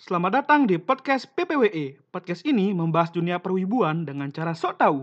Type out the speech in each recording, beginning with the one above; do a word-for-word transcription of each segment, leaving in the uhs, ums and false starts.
Selamat datang di podcast P P W E. Podcast ini membahas dunia perwibuan dengan cara sok tahu.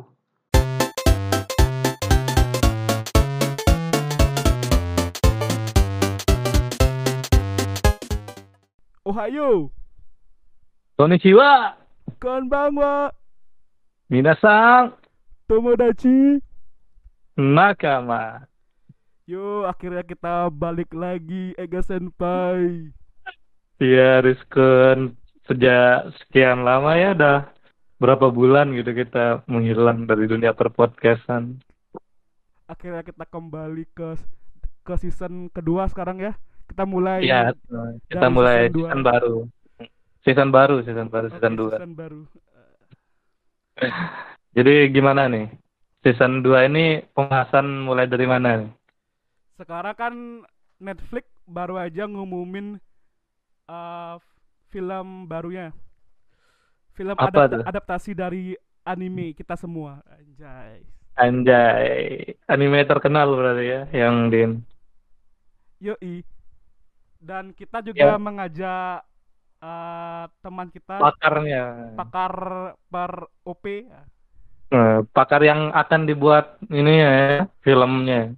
Ohayo, Konnichiwa, konbanwa, minasan, tomodachi. nakama. Yo, akhirnya kita balik lagi, Ega Senpai. Ya, Rizkun, sejak sekian lama ya, udah berapa bulan gitu kita menghilang dari dunia perpodcastan. Akhirnya kita kembali ke ke season kedua sekarang ya. Kita mulai Iya, kita dari mulai season dua. season baru. Season baru, season baru, Oke, season dua. season baru. Jadi gimana nih? Season dua ini pembahasan mulai dari mana nih? Sekarang kan Netflix baru aja ngumumin uh, film barunya. Film Apa adapta- tuh? adaptasi dari anime kita semua. Anjay. Anjay, anime terkenal berarti ya, yang Din. Yoi. Dan kita juga Ya, mengajak uh, teman kita pakarnya. pakar per O P. Nah, pakar yang akan dibuat ini ya, filmnya.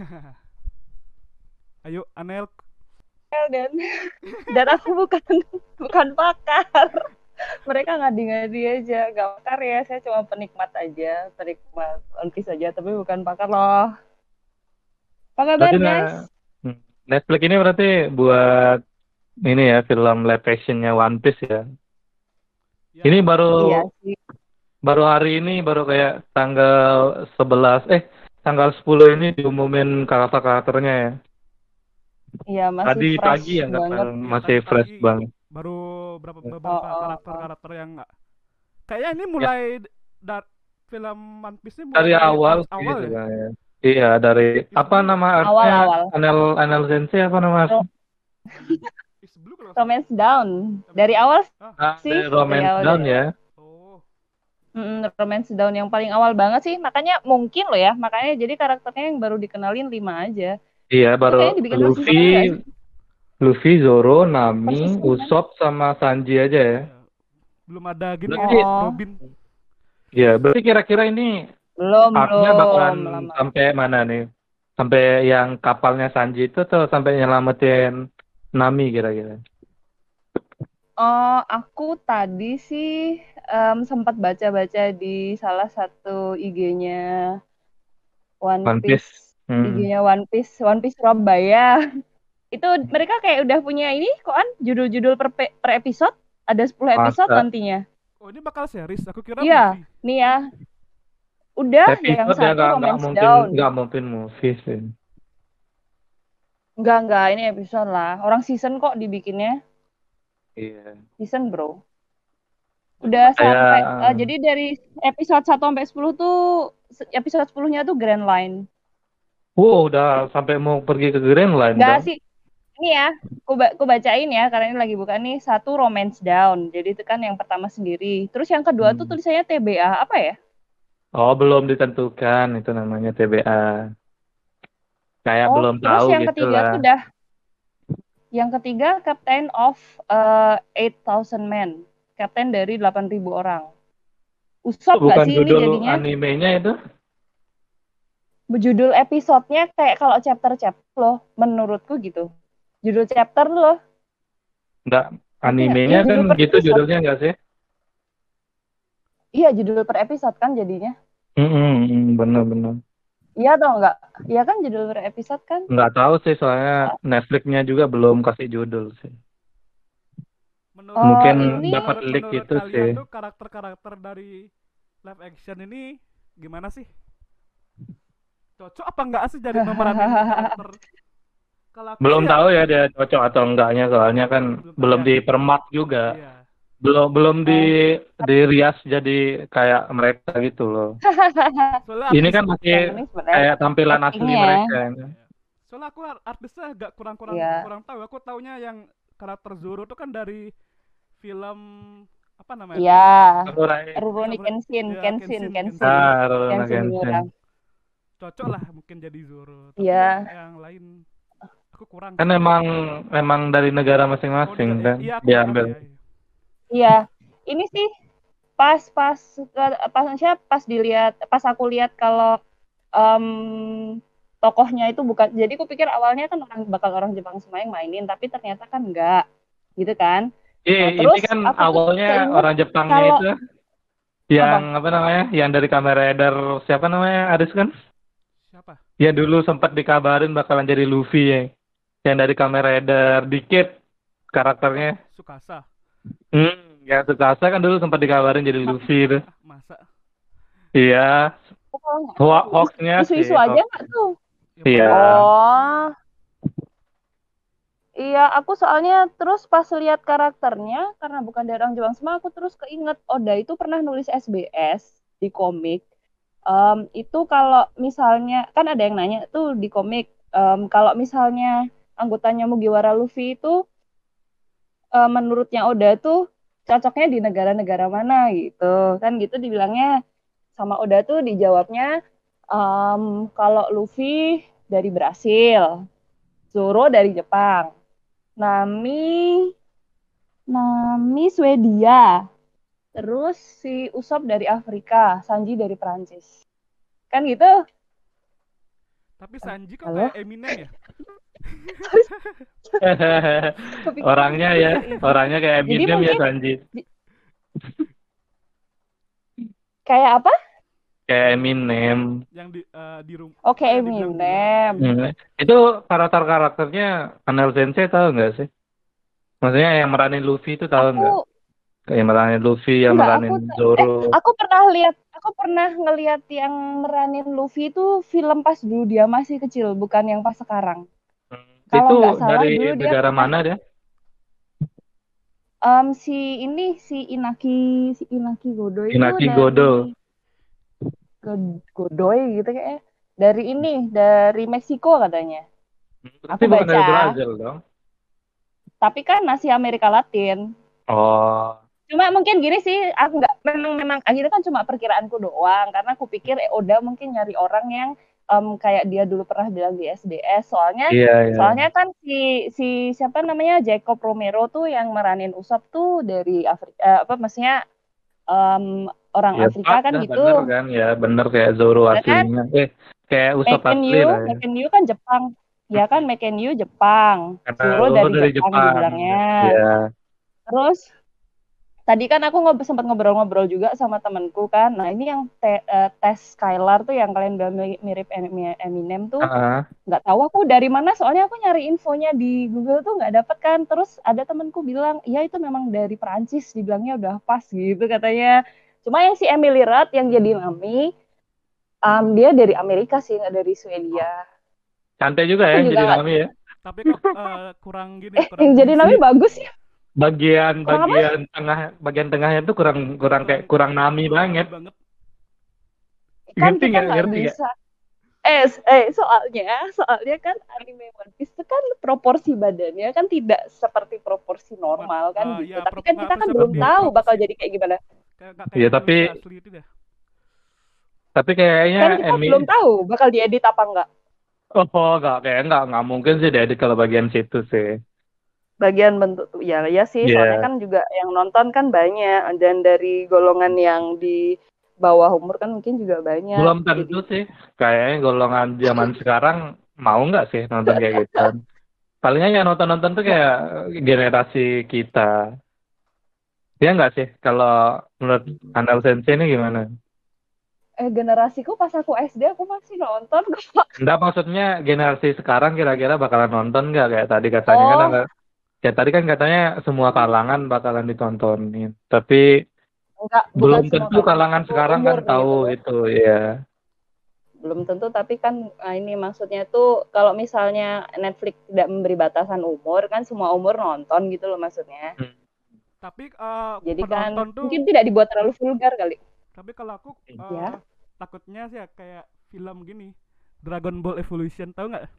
Ayo Anel. dan dan aku bukan bukan pakar. Mereka ngadi-ngadi aja, gak pakar ya. Saya cuma penikmat aja, penikmat One Piece aja, tapi bukan pakar loh. Apa kabar Berarti guys? na- hmm, Netflix ini berarti buat ini ya, film live actionnya One Piece ya. Ya, Ini baru Iya sih. baru hari ini baru kayak tanggal sebelas eh tanggal sepuluh ini diumumin karakter-karakternya ya. Iya masih Tadi fresh pagi ya nggak banget. salah, Iya, masih tadi fresh pagi banget. baru berapa Ya. beberapa Oh, oh, oh. karakter-karakter yang nggak kayaknya ini mulai dari film One Piece ini mulai Dari dari awal arc awal gitu ya. kan ya. Iya, dari apa Isblue, nama artnya? Awal-awal. Anel Anel Sensei apa nama artnya? Ro- Isblue kalau nggak salah. Romance Down. Dari awal Ah, Ah, sih, dari dari Romance awal Down dari ya. oh, Mm, Romance Down yang paling awal banget sih. Makanya mungkin loh ya, makanya jadi karakternya yang baru dikenalin lima aja. Iya, Itu baru kayaknya dibikin persis Luffy, banget nggak sih? Luffy, Zoro, Nami, Persis banget. Usopp sama Sanji aja ya. ya. Belum ada gini Berarti ya, Oh, Robin. ya, berarti kira-kira ini belum arc-nya bakalan belum lama. sampai mana nih? Sampai yang kapalnya Sanji itu atau sampai nyelamatin Nami kira-kira? Oh, aku tadi sih em, sempat baca-baca di salah satu I G-nya One One Piece. Piece, Hmm. I G-nya One Piece, One Piece Surabaya. Itu mereka kayak udah punya ini kok kan judul-judul per, pe- per episode, ada sepuluh episode Masa nantinya. Oh, ini bakal series. Aku kira Iya, movie. nih ya. Udah yang episode ya satu nggak nggak Romance mungkin Down. nggak mungkin movie sih. Enggak, enggak, ini episode lah. Orang season kok dibikinnya. Iya. Season, bro. Oh, ini Udah bakal sampai Kayak eh, jadi dari episode satu sampai sepuluh tuh se- episode sepuluh-nya tuh Grand Line. wow, udah sampai mau pergi ke Grand Line Enggak dong. sih. Ini ya, aku, ba- aku bacain ya karena ini lagi buka nih. Satu Romance Down. Jadi itu kan yang pertama sendiri. Terus yang kedua tuh Hmm. tulisannya T B A apa ya? Oh, belum ditentukan itu namanya T B A. Kayak Oh, belum terus tahu yang gitu ketiga lah. tuh udah yang ketiga Captain of eh, eight thousand Men. Kapten dari delapan ribu orang. Itu Usop nggak bukan sih ini judul jadinya? animenya itu? Judul episodenya kayak kalau chapter-chapter loh, menurutku gitu. Judul chapter loh, Enggak, ngerti nggak? animenya Iya kan judul per gitu episode. judulnya enggak sih? Iya judul per episode kan jadinya. Hmm, bener-bener. Iya atau enggak? Iya kan judul per episode kan? Nggak tahu sih soalnya Netflix-nya juga belum kasih judul sih. Menurut Oh Mungkin ini dapat menurut leak menurut itu kalian sih. tuh karakter-karakter dari live action ini gimana sih? Cocok apa enggak sih jadi memeranin karakter? Kalau aku Belum sih ya tahu ya dia cocok atau enggaknya soalnya kan belum tahu belum ya. dipermat juga. Iya. Belum belum di oh, dirias jadi kayak mereka gitu loh. Soalnya Ini artis kan masih yang penting sebenarnya kayak tampilan asli actingnya. mereka. iya. Soalnya aku ar- artisnya agak kurang-kurang Iya. kurang tahu. Aku taunya yang karakter Zoro itu kan dari film apa namanya? Iya, Samurai. Rurouni Samurai. Kenshin, Ya, Kenshin, Kenshin, Kenshin, Kenshin. Ah, Rurouni Kenshin Kenshin. Miura. Cocok lah mungkin jadi Zoro. Tapi Iya, yang, yang lain aku kurang Kan sih. emang emang dari negara Oh, masing-masing negara, kan iya aku kurang diambil. ya. Iya, ini sih pas pas pas maksudnya pas dilihat pas aku lihat kalau em, tokohnya itu bukan, jadi aku pikir awalnya kan orang bakal orang Jepang semua yang mainin, tapi ternyata kan enggak, gitu kan. Iya, Nah ini terus kan aku tuh awalnya keinget orang Jepangnya kalau itu yang apa? apa namanya? Yang dari Kamen Rider siapa namanya? Aris kan? Siapa? Ya dulu sempat dikabarin bakalan jadi Luffy ya. Yang dari Kamen Rider dikit Oh, karakternya. Sukasa. Hmm, yang Tsukasa kan dulu sempat dikabarin jadi Ma- Luffy itu. Ah, masa? Iya, Aku kalau nggak Ho- tahu. Is- hoaxnya sih. Isu-isu aja Hoax. nggak tuh? Ya Iya. paling isu. Oh, iya, aku soalnya terus pas lihat karakternya, karena bukan dari orang Jepang semua, aku terus keinget Oda itu pernah nulis S B S di komik. Em, itu kalau misalnya, kan ada yang nanya tuh di komik, em, kalau misalnya anggotanya Mugiwara Luffy itu, eh, menurutnya Oda tuh cocoknya di negara-negara mana gitu. Kan gitu dibilangnya sama Oda tuh dijawabnya, em, kalau Luffy dari Brasil, Zoro dari Jepang, Nami Nami Swedia. Terus si Usopp dari Afrika, Sanji dari Prancis. Kan gitu? Tapi Sanji kok Halo? kayak Eminem ya? Kepikiran, Orangnya ya, kepikir itu. orangnya kayak Jadi Eminem ya mungkin Sanji. di- kayak apa? Kayak Eminem. Yang di eh, di rum Oke, apa yang dibilang dua Eminem. iya. Hmm. Itu karakter-karakternya Kanal Sensei tahu nggak sih? Maksudnya yang meranin Luffy itu tahu nggak? Aku Yang meranin Luffy, yang enggak, meranin aku Zoro. eh aku pernah lihat, aku pernah ngelihat yang meranin Luffy itu film pas dulu dia masih kecil, bukan yang pas sekarang. Hmm. Kalau Itu nggak salah dari dulu dia negara pernah mana dia? em, si ini si Inaki si Inaki Godo itu Inaki dari Godo. God- Godoy gitu kayaknya. Dari ini, dari Meksiko katanya. Hmm, Berarti Aku bukan dari baca, Brazil dong? tapi kan masih Amerika Latin. Oh, Cuma mungkin gini sih, aku nggak, memang memang akhirnya kan cuma perkiraanku doang, karena aku pikir eh, Oda mungkin nyari orang yang em, kayak dia dulu pernah bilang di S D S. Soalnya iya iya. soalnya kan si si siapa namanya Jacob Romero tuh yang meranin Usopp tuh dari Afrika, eh, apa maksudnya em, orang Ya Afrika pas kan dah bener gitu. kan ya, bener kayak Zoro Ya kan? aslinya. Eh, kayak Usopp asli Mekenyu, lah ya. Mekenyu kan Jepang. Ya kan, Hmm. Mekenyu Jepang. Karena Zoro Zoro dari dari Jepang Jepang. dibilangnya. Ya. Terus tadi kan aku ngob sempat ngobrol-ngobrol juga sama temanku kan. Nah ini yang te uh, tes Skylar tuh yang kalian bilang mirip Eminem tuh, Ah, nggak tahu aku dari mana. Soalnya aku nyari infonya di Google tuh nggak dapet kan. Terus ada temanku bilang, iya itu memang dari Perancis. Dibilangnya udah pas gitu katanya. Cuma yang si Emily Rudd yang jadi Nami, um, dia dari Amerika sih, nggak dari Swedia. santai juga ya Aku yang juga jadi nggak. Nami ya. Tapi kok eh, kurang gini, Eh, kurang yang jadi berisi. Nami bagus ya. Bagian Kurang apa? bagian tengah bagian tengahnya tuh kurang kurang Kurang kayak kurang Nami kurang Nami banget. banget. Kan Ngerti kita nggak? nggak Ngerti nggak? bisa. Eh, eh soalnya, soalnya kan anime One Piece itu kan proporsi badannya kan tidak seperti proporsi Ma- normal kan eh, gitu. ya Tapi prop kan nggak kita kan belum seperti tahu bakal proporsi jadi kayak gimana. kayak nggak Iya kayak tapi manusia asli itu dah. tapi kayaknya Kan kita Emi belum tahu bakal diedit apa enggak. oh nggak kayak nggak nggak mungkin sih diedit kalau bagian situ sih. Bagian bentuk ya ya sih, soalnya Iya. kan juga yang nonton kan banyak, dan dari golongan yang di bawah umur kan mungkin juga banyak. Belum Jadi tentu sih. Kayaknya golongan zaman sekarang mau nggak sih nonton kayak gitu. Palingnya yang nonton-nonton tuh nggak, kayak generasi kita. Ya nggak sih? Kalau menurut Andal Sensei ini gimana? eh generasiku pas aku S D aku masih nonton kok. Enggak, maksudnya generasi sekarang kira-kira bakalan nonton nggak kayak tadi katanya kan Oh, agak ya tadi kan katanya semua kalangan bakalan ditontonin. Tapi enggak, bukan belum semua tentu kalangan, kalangan satu sekarang kan umur tahu gitu loh. itu ya. Belum tentu, tapi kan nah ini maksudnya tuh kalau misalnya Netflix tidak memberi batasan umur, kan semua umur nonton gitu loh maksudnya. Hmm. Tapi eh, Jadi kan penonton tuh mungkin tidak dibuat terlalu vulgar kali. tapi kalau aku eh, Ya. takutnya sih ya kayak film gini Dragon Ball Evolution tahu nggak?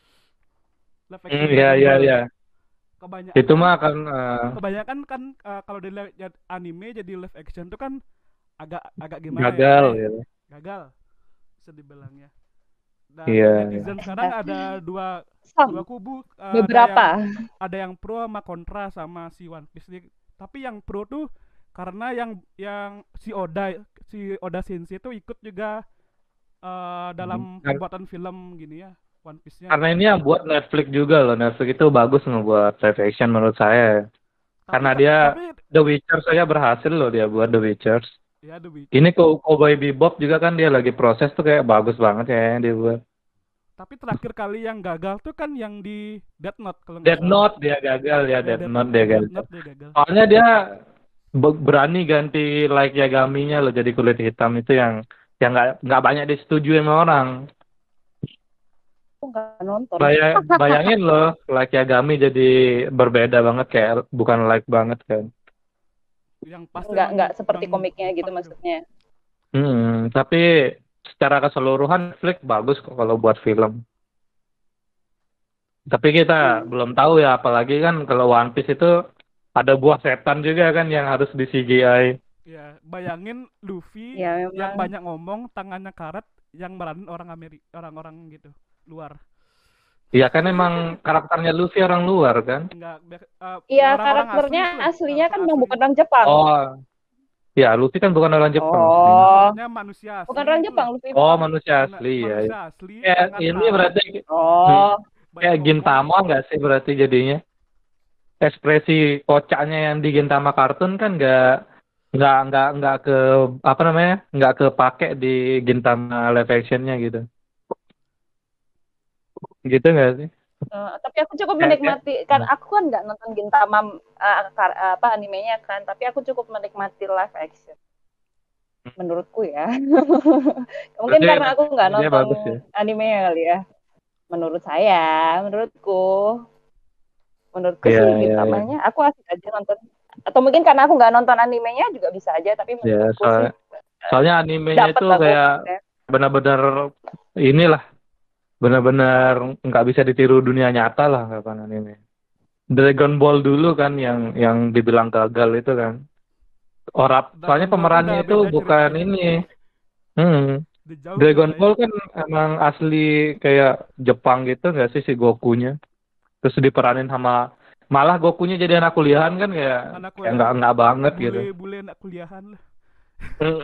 Live Hmm, action ya Dragon ya Ball. ya. Kebanyakan Itu kan mah kan eh, kebanyakan kan eh, kalau di live- ya, anime jadi live action tuh kan agak agak gimana ya? gagal Eh, gitu. gagal bisa dibilangnya. Iya, Dan iya. netizen sekarang ada dua dua Some, kubu, eh, ada yang beberapa. ada yang pro sama kontra sama si One Piece ini. Tapi yang pro tuh karena yang yang si Oda si Oda Sensei itu ikut juga eh, dalam Kar- pembuatan film gini ya, One Piece-nya. Karena ini yang buat Netflix juga loh. Netflix itu bagus ngebuat live action menurut saya. Tapi Karena ka- dia tapi The Witcher saja berhasil loh dia buat The Witcher. ya The Ini Witcher. kok Cowboy Bebop juga kan dia lagi proses tuh kayak bagus banget kayaknya dia buat. Tapi terakhir kali yang gagal tuh kan yang di Death Note kalau nggak Death salah. Note dia gagal ya, Ya Death Death, Note dia di Death gagal. Note dia gagal. Soalnya dia be- berani ganti like Yagaminya loh jadi kulit hitam itu yang yang nggak nggak banyak disetujui sama orang. Aku nggak nonton. Bayang, bayangin loh like Yagami jadi berbeda banget kayak bukan like banget kan. Yang pasti Nggak emang nggak seperti orang komiknya gitu Jepang itu. maksudnya. Hmm, tapi secara keseluruhan Netflix bagus kok kalau buat film. Tapi kita Hmm. belum tahu ya, apalagi kan kalau One Piece itu ada buah setan juga kan yang harus di C G I. Ya, bayangin Luffy Ya yang memang. banyak ngomong, tangannya karat, yang meranin orang Amerika, orang-orang gitu, luar. Iya kan emang karakternya Luffy orang luar kan? Enggak, be- eh, Iya, orang-orang asli karakternya itu loh, aslinya kan karakter memang asli. bukan orang Jepang. Oh, ya Luffy kan bukan orang Jepang aslinya. Oh, Maksudnya manusia asli bukan orang itu Jepang, loh. Luffy Oh, mah. manusia Mana- asli ya. manusia asli, Kayak tangan ini karat, berarti hmm, Oh, banyak kayak ngomong. Gintama nggak sih berarti jadinya? Ekspresi kocaknya yang di Gintama kartun kan nggak nggak nggak nggak ke apa namanya nggak kepake di Gintama live actionnya gitu. Gitu nggak sih? eh, tapi aku cukup Kayak kayak menikmati kan aku kan nggak nonton Gintama eh, kar- apa animenya kan, tapi aku cukup menikmati live action menurutku ya. Mungkin berarti karena live aku nggak actionnya dia nonton bagus ya. animenya kali ya. Menurut saya, menurutku, menurutku Iya sih iya iya. Gintamanya aku asik aja nonton. Atau mungkin karena aku nggak nonton animenya juga bisa aja, tapi Ya menurutku sih soalnya soalnya animenya dapat itu lah kayak pokoknya. benar-benar inilah benar-benar nggak bisa ditiru dunia nyata lah kapan anime. Dragon Ball dulu kan yang yang dibilang gagal itu kan. Orang soalnya Dragon Ball tuh pemerannya udah itu beda bukan ceritanya, ini. Hmm. udah jauh Dragon ceritanya. Ball kan emang asli kayak Jepang gitu nggak sih si Gokunya? Terus diperanin sama malah Gokunya jadi anak kuliahan kan kayak Anak kayak nggak kuliahan, nggak banget gitu. bule-bule anak kuliahan lah. Hmm.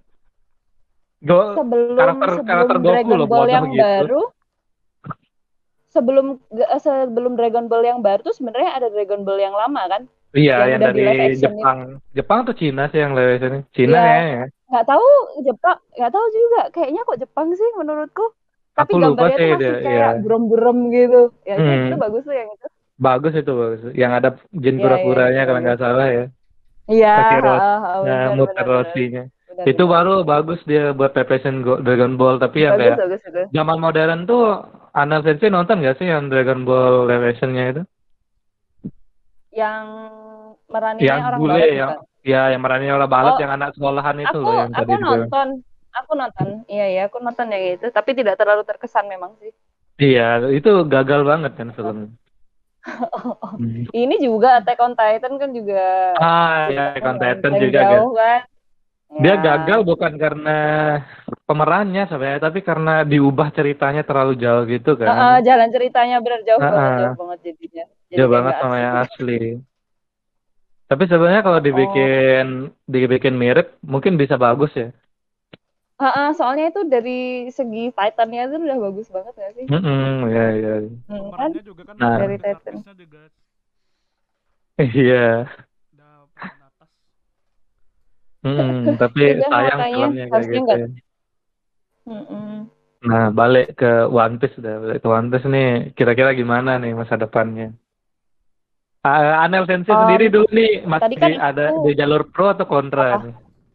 Go Sebelum karakter sebelum karakter Goku Dragon loh Ball bodoh yang gitu. baru, sebelum eh, sebelum Dragon Ball yang baru tuh sebenarnya ada Dragon Ball yang lama kan, Iya yang yang udah dari di live action itu. Jepang. Jepang atau Cina sih yang lewat sini? Cina Ya, kayaknya. nggak tahu Jepang, nggak tahu juga. Kayaknya kok Jepang sih menurutku. Tapi Aku lupa gambarnya sih tuh dia. masih Iya. kayak buram-buram gitu. Ya itu itu Hmm. bagus tuh yang itu. Bagus itu bagus. Yang ada Jin Ya ya itu kura-kuranya kalau bagus. nggak salah ya. Iya, Pakai ha, roti, ha, ha, nah, benar muter benar benar. rotinya. Benar Itu benar. baru bagus dia buat pepesin Go- Dragon Ball. Tapi yang Bagus kayak bagus itu. zaman modern tuh Anal Sensei nonton nggak sih yang Dragon Ball live actionnya itu? Yang meraninnya Yang orang bule balet yang bukan? ya yang merani olah balet Oh, yang anak sekolahan itu aku loh yang aku tadi juga. nonton. Aku nonton. Iya ya, aku nonton yang itu, tapi tidak terlalu terkesan memang sih. Iya, itu gagal banget kan filmnya. Hmm. Ini juga Attack on Titan kan juga Ah, ya, Attack on yang Titan paling juga kan. jauh kan. Dia Ya. gagal bukan karena pemerannya sebenarnya, tapi karena diubah ceritanya terlalu jauh gitu Uh, uh, kan. jalan ceritanya benar jauh Ah, banget, ah. jauh banget jadinya. Jadi Jauh kayak banget nggak sama asik. yang asli. Tapi sebenarnya kalau Oh, dibikin dibikin mirip mungkin bisa bagus ya. uh, uh, soalnya itu dari segi Titannya itu udah bagus banget nggak sih? Mm-mm, ya ya. Hmm, kan Pemerannya juga kan Nah, dari artis Titan. artisnya juga iya. udah papan atas. Mm-mm, tapi Udah sayang makanya filmnya kayak harusnya gitu nggak. ya. Mm-mm. Nah, balik ke One Piece dah. Balik ke One Piece nih, kira-kira gimana nih masa depannya? Ah, Anel Sensei sendiri Um, dulu nih masih tadi kan di, ada aku di jalur pro atau kontra apa? nih?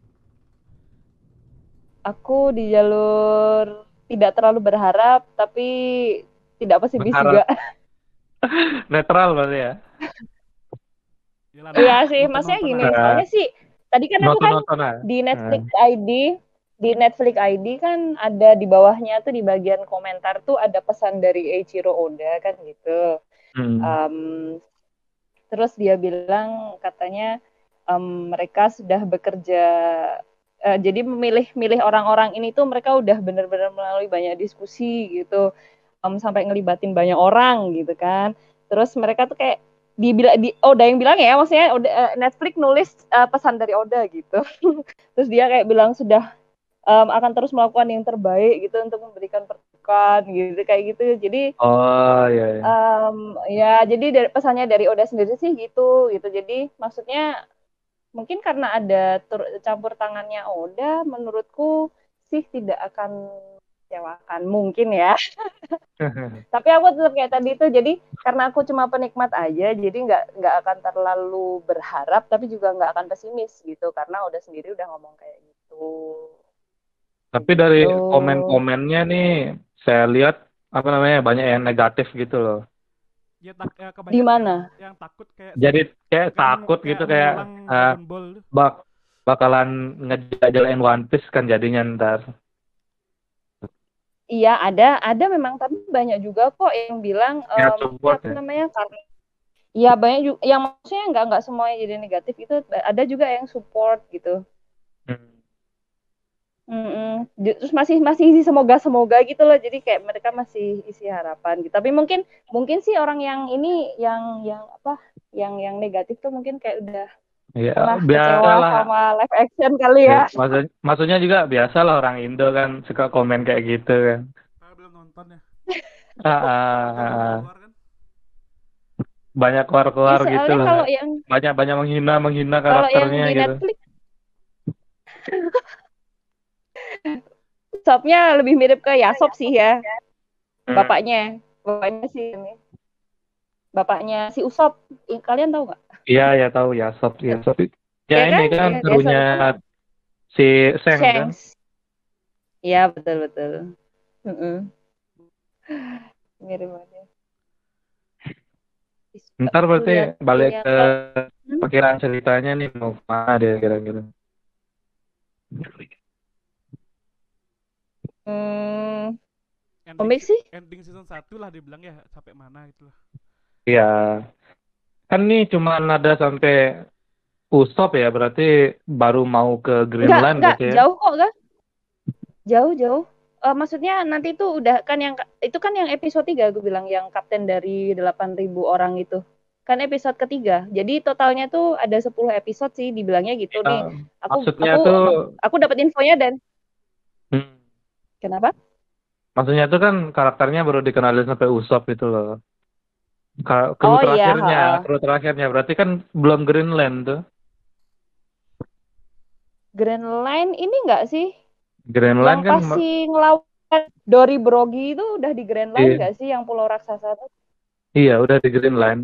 Aku di jalur tidak terlalu berharap, tapi tidak pesimis Berharap juga. netral berarti ya. Yalah, Iya sih, maksudnya nonton-nonton gini, aja. Nah, soalnya sih tadi kan aku kan nonton-nonton aja. di Nah, Netflix I D, di Netflix I D kan ada di bawahnya tuh di bagian komentar tuh ada pesan dari Eiichiro Oda kan gitu. hmm. Um, terus dia bilang katanya um, mereka sudah bekerja, uh, jadi memilih-milih orang-orang ini tuh mereka udah benar-benar melalui banyak diskusi gitu, um, sampai ngelibatin banyak orang gitu kan. Terus mereka tuh kayak dibilang di Oda yang bilang ya, maksudnya Oda, eh, Netflix nulis eh, pesan dari Oda gitu. Terus dia kayak bilang sudah em, akan terus melakukan yang terbaik gitu untuk memberikan pertunjukan gitu kayak gitu. Jadi Oh iya iya. em, ya jadi dari, pesannya dari Oda sendiri sih gitu gitu. Jadi maksudnya mungkin karena ada tur- campur tangannya Oda, menurutku sih tidak akan kecewakan mungkin ya. Tapi aku tetap kayak tadi itu, jadi karena aku cuma penikmat aja, jadi nggak nggak akan terlalu berharap, tapi juga nggak akan pesimis gitu, karena udah sendiri udah ngomong kayak gitu. Tapi dari Gitu. komen-komennya nih saya lihat apa namanya banyak yang negatif gitu loh. Ya, tak, ya Di kebanyakan yang mana? yang takut kayak Jadi si kayak kayak mengu, takut kayak gitu kayak mengulang eh, Dragon Ball tuh. bak bakalan ngejajalain One Piece kan jadinya ntar. Iya ada, ada memang, tapi banyak juga kok yang bilang Ya em, support apa ya. namanya karena iya banyak juga yang maksudnya nggak nggak semuanya jadi negatif itu, ada juga yang support gitu. Hmm. Mm-mm. Ju- Terus masih masih isi semoga semoga gitu loh. Jadi kayak mereka masih isi harapan gitu. Tapi mungkin mungkin sih orang yang ini yang yang apa yang yang negatif tuh mungkin kayak udah Ya pernah kecewa biasalah. sama live action kali Ya, ya. maksud, maksudnya juga biasalah orang Indo kan suka komen kayak gitu kan. Saya belum nonton ya. Ah, ah, Takut ah, ah. keluar kan. Banyak Iya keluar-keluar gitu soalnya lah. kalau yang Banyak banyak menghina menghina kalau yang karakternya di gitu. Netflix Sopnya lebih mirip ke Yasop sih ya. Hmm. Bapaknya. Bapaknya sih ini. Bapaknya si Usop. Ih, kalian tahu nggak? Iya ya tahu ya Sob ya Sob. Ya Ya ini kan? kan Ya, Yasop krunya itu si Seng kan. Shanks. Iya betul betul. Mm-mm. Mirip banget. Ntar berarti Lihat balik yang ke hmm? perkiraan ceritanya nih mau kemana dia kira-kira. Hmm, Ending komik si- sih? ending season satu lah dibilang ya sampai mana gitu lah. Iya. Kan nih cuma ada sampai Usop ya berarti baru mau ke Enggak, Greenland enggak, berarti ya. jauh kok, kan? Jauh, jauh. Eh, maksudnya nanti itu udah kan yang itu kan yang episode tiga aku bilang yang kapten dari delapan ribu orang itu. Kan episode ketiga. Jadi totalnya tuh ada sepuluh episode sih dibilangnya gitu Ya, nih. Aku maksudnya aku tuh aku dapat infonya dan hmm, kenapa? maksudnya tuh kan karakternya baru dikenalin sampai Usop itu loh. Ka- Kru Oh iya, terakhirnya, heeh. kru terakhirnya berarti kan belum Greenland tuh. Grand Line ini enggak sih? Yang Greenland kan ma- pasti ngelawan Dori Brogi itu udah di Grand Line i- enggak sih yang Pulau Raksasa tuh? iya udah di Greenland.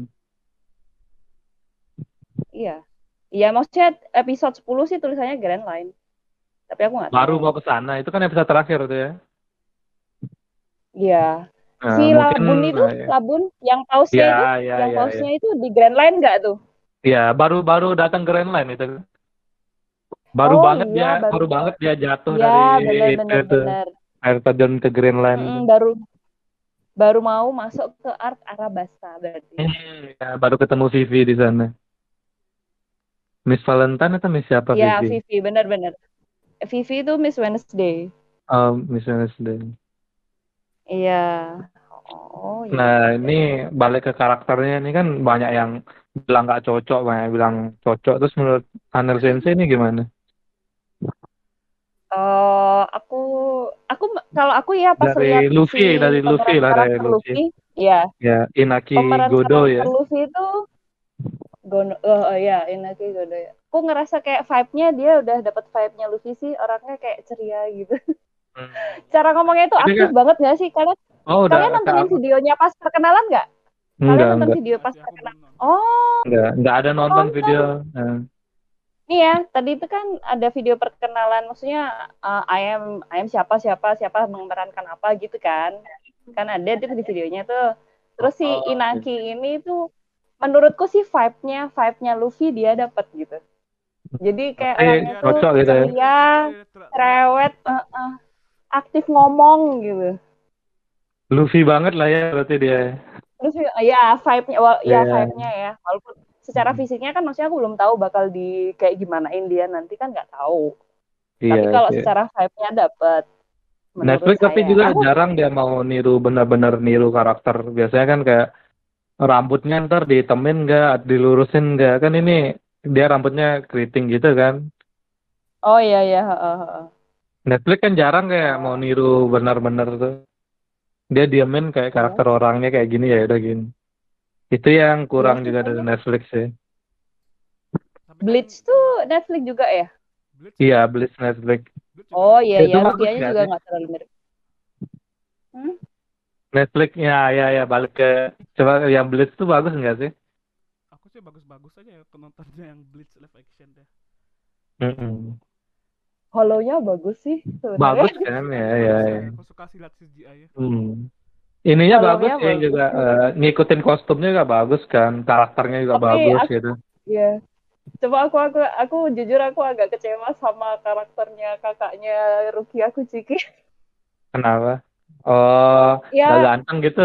Iya. Iya, maksudnya episode sepuluh sih tulisannya Grand Line. Tapi aku nggak Baru tahu. mau ke sana. Itu kan episode terakhir tuh ya. Iya. Si Nah, mungkin Labun itu, nah, ya. Labun, yang pausnya Ya, itu, ya, yang ya, ya. pausnya itu di Grand Line nggak tuh? Ya, baru-baru datang ke Greenland itu. Baru Oh banget iya, dia, baru. baru banget dia jatuh Iya, dari benar itu benar tuh. benar. Air terjun ke Greenland. Mm-mm, baru baru mau masuk ke Ark Arabasta berarti. Hmm, ya, baru ketemu Vivi di sana. Miss Valentine atau Miss siapa Iya, Vivi? Vivi, benar-benar. Vivi itu Miss Wednesday. Um, Miss Wednesday. Iya. Oh iya. Nah, ini balik ke karakternya ini kan banyak yang bilang nggak cocok, banyak yang bilang cocok. Terus menurut Anel Sensei ini gimana? Oh, aku aku kalau aku ya pas Dari lihat si Luffy, dari Luffy pemeran lah, dari karakter Luffy. Luffy, ya Ya, Inaki pemeran Godo karakter ya. Luffy itu Gono, oh, oh ya, Inaki Gono ya. Aku ngerasa kayak vibe-nya dia udah dapat vibe-nya Luffy sih, orangnya kayak ceria gitu. Hmm. Cara ngomongnya itu Ini aktif kan, banget gak sih? Kalian oh udah, kalian nontonin Kak, videonya pas perkenalan nggak? Kalian enggak, nonton enggak, video Enggak pas sih, aku belum perkenalan? nonton. Oh, enggak, enggak ada nonton nonton. video. Nah, Nih ya, tadi itu kan ada video perkenalan, maksudnya uh, I am I am siapa siapa siapa memerankan apa gitu kan? Kan ada tuh di videonya tuh. Terus si oh, Inaki ini tuh menurutku sih vibe-nya vibe-nya Luffy dia dapat gitu. Jadi kayak berarti orangnya Dia tuh cocok gitu ya. teriak, ceria, teriak, teriak. cerewet, uh, uh, aktif ngomong gitu. Luffy banget lah ya berarti dia. Terus ya vibe-nya, well, ya Iya. vibe-nya ya. Walaupun secara fisiknya kan maksudnya aku belum tahu bakal di kayak gimanain dia nanti kan nggak tahu. Tapi Iya kalau sih. secara vibe-nya dapet menurut Netflix tapi saya. juga Aku jarang dia mau niru benar-benar niru karakter. Biasanya kan kayak rambutnya ntar ditemin nggak, dilurusin nggak, kan ini dia rambutnya keriting gitu kan. Oh iya iya. Heeh, heeh. Netflix kan jarang kayak mau Oh niru benar-benar tuh. Dia diamin kayak iya. karakter orangnya kayak gini, ya udah gini. Itu yang Iya kurang sih juga dari kayaknya. Netflix sih. Tapi kan Bleach tuh cuma Netflix juga ya? Bleach Iya, ya, Blitz Netflix. Bleach juga Oh iya Netflix. iya. Itu bagus Rukiahnya nggak juga sih? nggak terlalu mirip. Hmm? Netflix, ya, ya, ya, balik ke coba yang Blitz tuh bagus nggak sih? Aku sih bagus-bagus aja ya penontonnya yang Bleach live action deh. Mm-mm. Hollow-nya bagus sih sebenarnya. Bagus kan, ya, C G I-nya ya, bagus ya. ya, aku suka sih lihat C G I ya. Hmm. Ininya bagus Hollow-nya sih bagus juga, sih. eh, ngikutin kostumnya juga bagus kan, karakternya juga Tapi bagus aku gitu. ya coba aku aku aku jujur aku agak kecewa sama karakternya kakaknya Rukia aku Ciki. Kenapa? Oh, nggak Ya, ganteng gitu.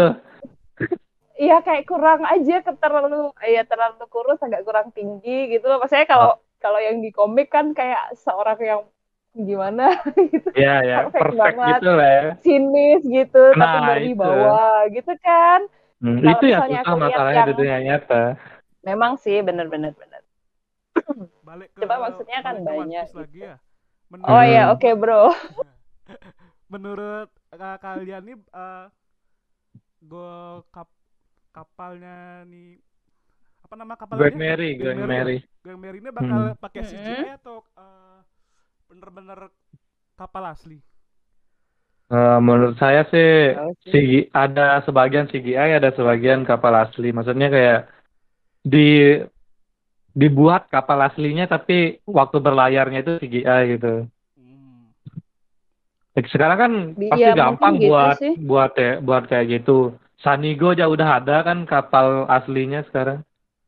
iya kayak kurang aja ke terlalu ya terlalu kurus agak kurang tinggi gitu loh. Maksudnya kalau Oh, kalau yang di komik kan kayak seorang yang gimana gitu. ya, ya, Perfect perfect banget, gitu lah ya. sinis gitu, tapi Nah, itu. berwibawa gitu kan. Hmm, Kalau itu yang misalnya susah aku lihat masalahnya yang di dunia nyata. memang sih bener-bener bener. Balik ke Coba maksudnya kan balik ke One banyak Piece lagi gitu. ya. Oh Menurut ya, Hmm. oke men- bro. menurut uh, kalian nih uh, go kap kapalnya nih, apa nama kapal Greg tadi ya? Mary, Gang Greg Mary ya? Mary. Gang Mary ini Hmm. bakal pakai C G I Mm-mm. atau uh, bener-bener kapal asli? Eh, menurut saya sih Tahu C sih. G I, ada sebagian C G I, ada sebagian kapal asli. Maksudnya kayak di dibuat kapal aslinya tapi waktu berlayarnya itu C G I gitu. Hmm. Sekarang kan Bi- pasti Ya mungkin gampang gitu buat sih. buat ya, buat kayak gitu. Sanigo aja udah ada kan kapal aslinya sekarang.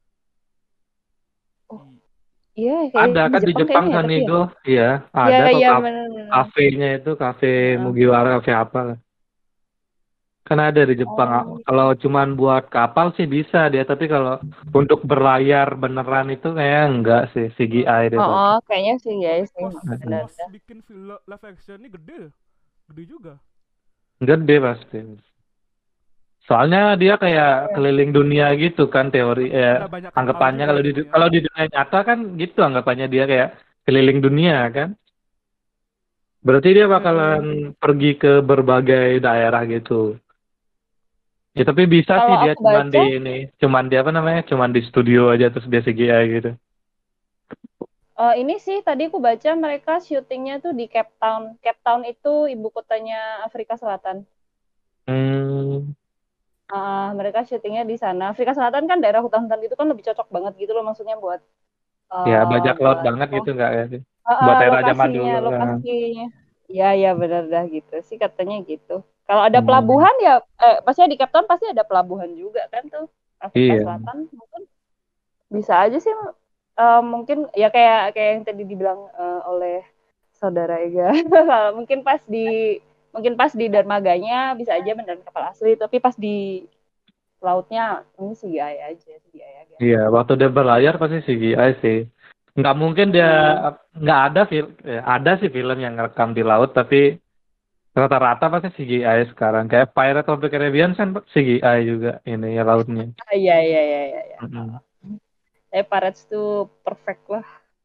Oh I- iya kayak Ada di kan di Jepang Jepang kayaknya ya tapi ya. Sanigo, iya Iya ada kok iya kaf- benar-benar. kafenya itu, kafe Mugiwara, kafe apa lah. Kan ada di Jepang. Oh. Kalau cuman buat kapal sih bisa dia, tapi kalau untuk berlayar beneran itu kayak enggak sih, Ba- C G I deh Oh, tuh. oh, kayaknya sih ya tapi sih kos kos benar-benar. bikin film live action ini gede, gede juga. Gede pasti. Soalnya dia kayak Iya. keliling dunia gitu kan teori, Berarti eh, ada banyak kapal anggapannya juga kalau di di sini ya. kalau di dunia nyata kan gitu anggapannya dia kayak keliling dunia kan. Berarti dia bakalan Mm-mm. pergi ke berbagai daerah gitu. Ya tapi bisa sih Kalau dia aku cuman di baca, ini, cuman di apa namanya, cuman di studio aja terus dia C G I gitu. eh, ini sih tadi aku baca mereka syutingnya tuh di Cape Town. Cape Town itu ibu kotanya Afrika Selatan. Hmm, Ah, mereka syutingnya di sana. Afrika Selatan kan daerah hutan-hutan gitu kan lebih cocok banget gitu loh maksudnya buat ya eh bajak laut buat banget apa? gitu enggak ya sih? Ah, ah, Buat era zaman lokasinya, dulu. Kan. lokasinya. Ya, ya benar dah gitu sih katanya gitu. Kalau ada Hmm, pelabuhan ya, eh, pastinya di Cape Town pasti ada pelabuhan juga kan tuh. Afrika iya. Selatan mungkin bisa aja sih eh, mungkin ya kayak kayak yang tadi dibilang eh, oleh saudara Ega. Mungkin pas di mungkin pas di dermaganya bisa aja beneran kapal asli, tapi pas di lautnya ini C G I aja, C G I aja. Iya, waktu dia berlayar pasti C G I sih. Nggak mungkin dia, Mm-mm. nggak ada film, ada sih film yang ngerekam di laut, tapi rata-rata pasti C G I sekarang. Kayak Pirates of the Caribbean kan C G I juga ini ya lautnya. Ah, iya iya iya iya. Iya. Mm-mm. Tapi Pirates tuh perfect lah.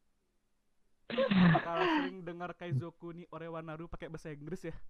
Bakal sering dengar Kaizoku ni Orewanaru pakai bahasa Inggris ya.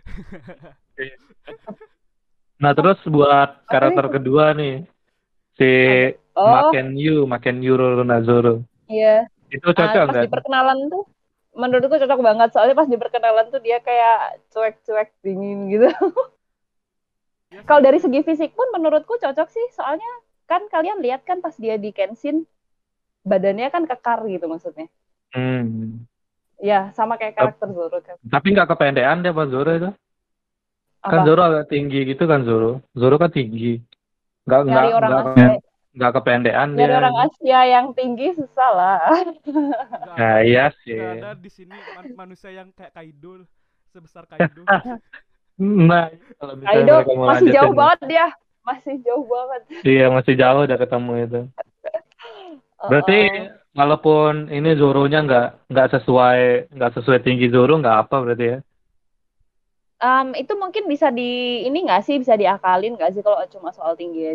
Nah terus buat Apa karakter itu? kedua nih, si Apa? Oh, Makenyu, Makenyu Rorunazoro. iya. Itu Ah, cocok pas nggak? di perkenalan tuh menurutku cocok banget soalnya pas di perkenalan tuh dia kayak cuek-cuek dingin gitu. Ya Kalau sih. dari segi fisik pun menurutku cocok sih soalnya kan kalian lihat kan pas dia di Kenshin badannya kan kekar gitu maksudnya. Hmm. Ya sama kayak Tap- karakter Zoro kan. Tapi nggak kependean dia pas Zoro itu. Kan Apa? Zoro agak tinggi gitu kan Zoro. Zoro kan tinggi. Nggak nggak Nyari orang nggak Asia, kepen- nggak kependean nyari dia. orang Asia yang tinggi susah lah. Nggak ada Nah iya nggak sih. ada di sini man- manusia yang kayak Kaido sebesar Kaido. Nah, kalau misalnya Kaido mereka mau masih jauh lanjutin, banget dia, masih jauh banget. iya masih jauh udah ketemu itu. Berarti Uh-uh. walaupun ini Zoro-nya nggak nggak sesuai nggak sesuai tinggi Zoro nggak apa berarti ya? Um, itu mungkin bisa di ini nggak sih bisa diakalin nggak sih kalau cuma soal tinggi aja?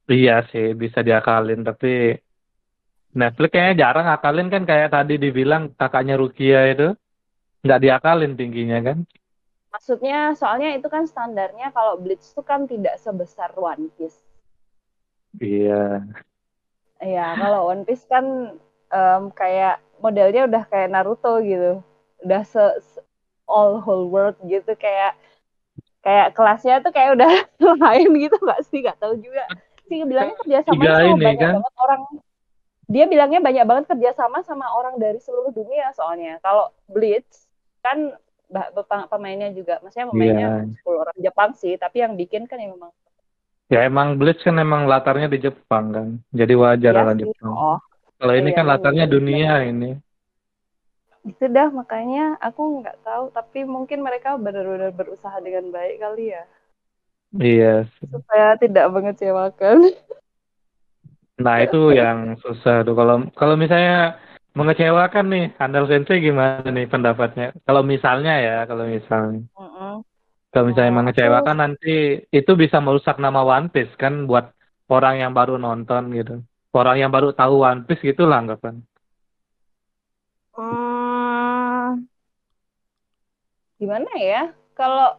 Iya sih, bisa diakalin, tapi Netflix kayaknya jarang akalin kan kayak tadi dibilang kakaknya Rukia itu nggak diakalin tingginya kan? Maksudnya soalnya itu kan standarnya kalau Bleach itu kan tidak sebesar One Piece. Iya, Iya, kalau One Piece kan em, kayak modelnya udah kayak Naruto gitu. Udah se, se- all whole world gitu kayak kayak kelasnya tuh kayak udah lain gitu nggak sih? Nggak tahu juga. Sih kan bilangnya kerjasamanya tiga sama ini banyak kan? banget orang. Dia bilangnya banyak banget kerjasama sama orang dari seluruh dunia soalnya. Kalau Bleach kan pemainnya juga, maksudnya pemainnya Iya, sepuluh orang Jepang sih, tapi yang bikin kan yang memang ya emang Bleach kan emang latarnya di Jepang kan, jadi wajar iya orang sih. Jepang. Oh, Kalau ini iya kan kan latarnya Bleach dunia banget. ini. Itu dah makanya aku nggak tahu, tapi mungkin mereka benar-benar berusaha dengan baik kali ya, Iya. supaya tidak mengecewakan. Nah, itu yang susah tuh. Kalau kalau misalnya mengecewakan nih, Handal Sensei gimana nih pendapatnya? Kalau misalnya ya, kalau misalnya, Mm-mm. kalau misalnya Kalau aku mengecewakan nanti itu bisa merusak nama One Piece kan buat orang yang baru nonton gitu. Orang yang baru tahu One Piece gitu lah anggapan. hmm, gimana ya? Kalau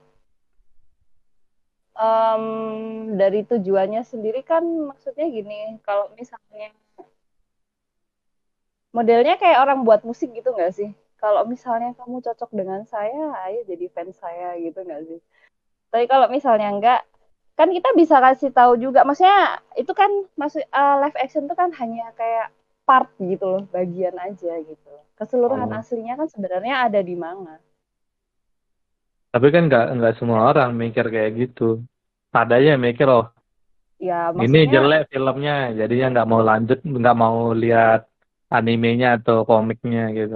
em, dari tujuannya sendiri kan maksudnya gini, kalau misalnya modelnya kayak orang buat musik gitu nggak sih? Kalau misalnya kamu cocok dengan saya, ayo jadi fans saya gitu nggak sih? Tapi kalau misalnya enggak, kan kita bisa kasih tahu juga. Maksudnya itu kan maksud uh, live action itu kan hanya kayak part gitu loh, bagian aja gitu. Keseluruhan Oh. aslinya kan sebenarnya ada di manga. Tapi kan nggak nggak semua orang mikir kayak gitu. Ada aja yang mikir, oh Ya ini maksudnya jelek filmnya, jadinya nggak mau lanjut, nggak mau lihat animenya atau komiknya gitu.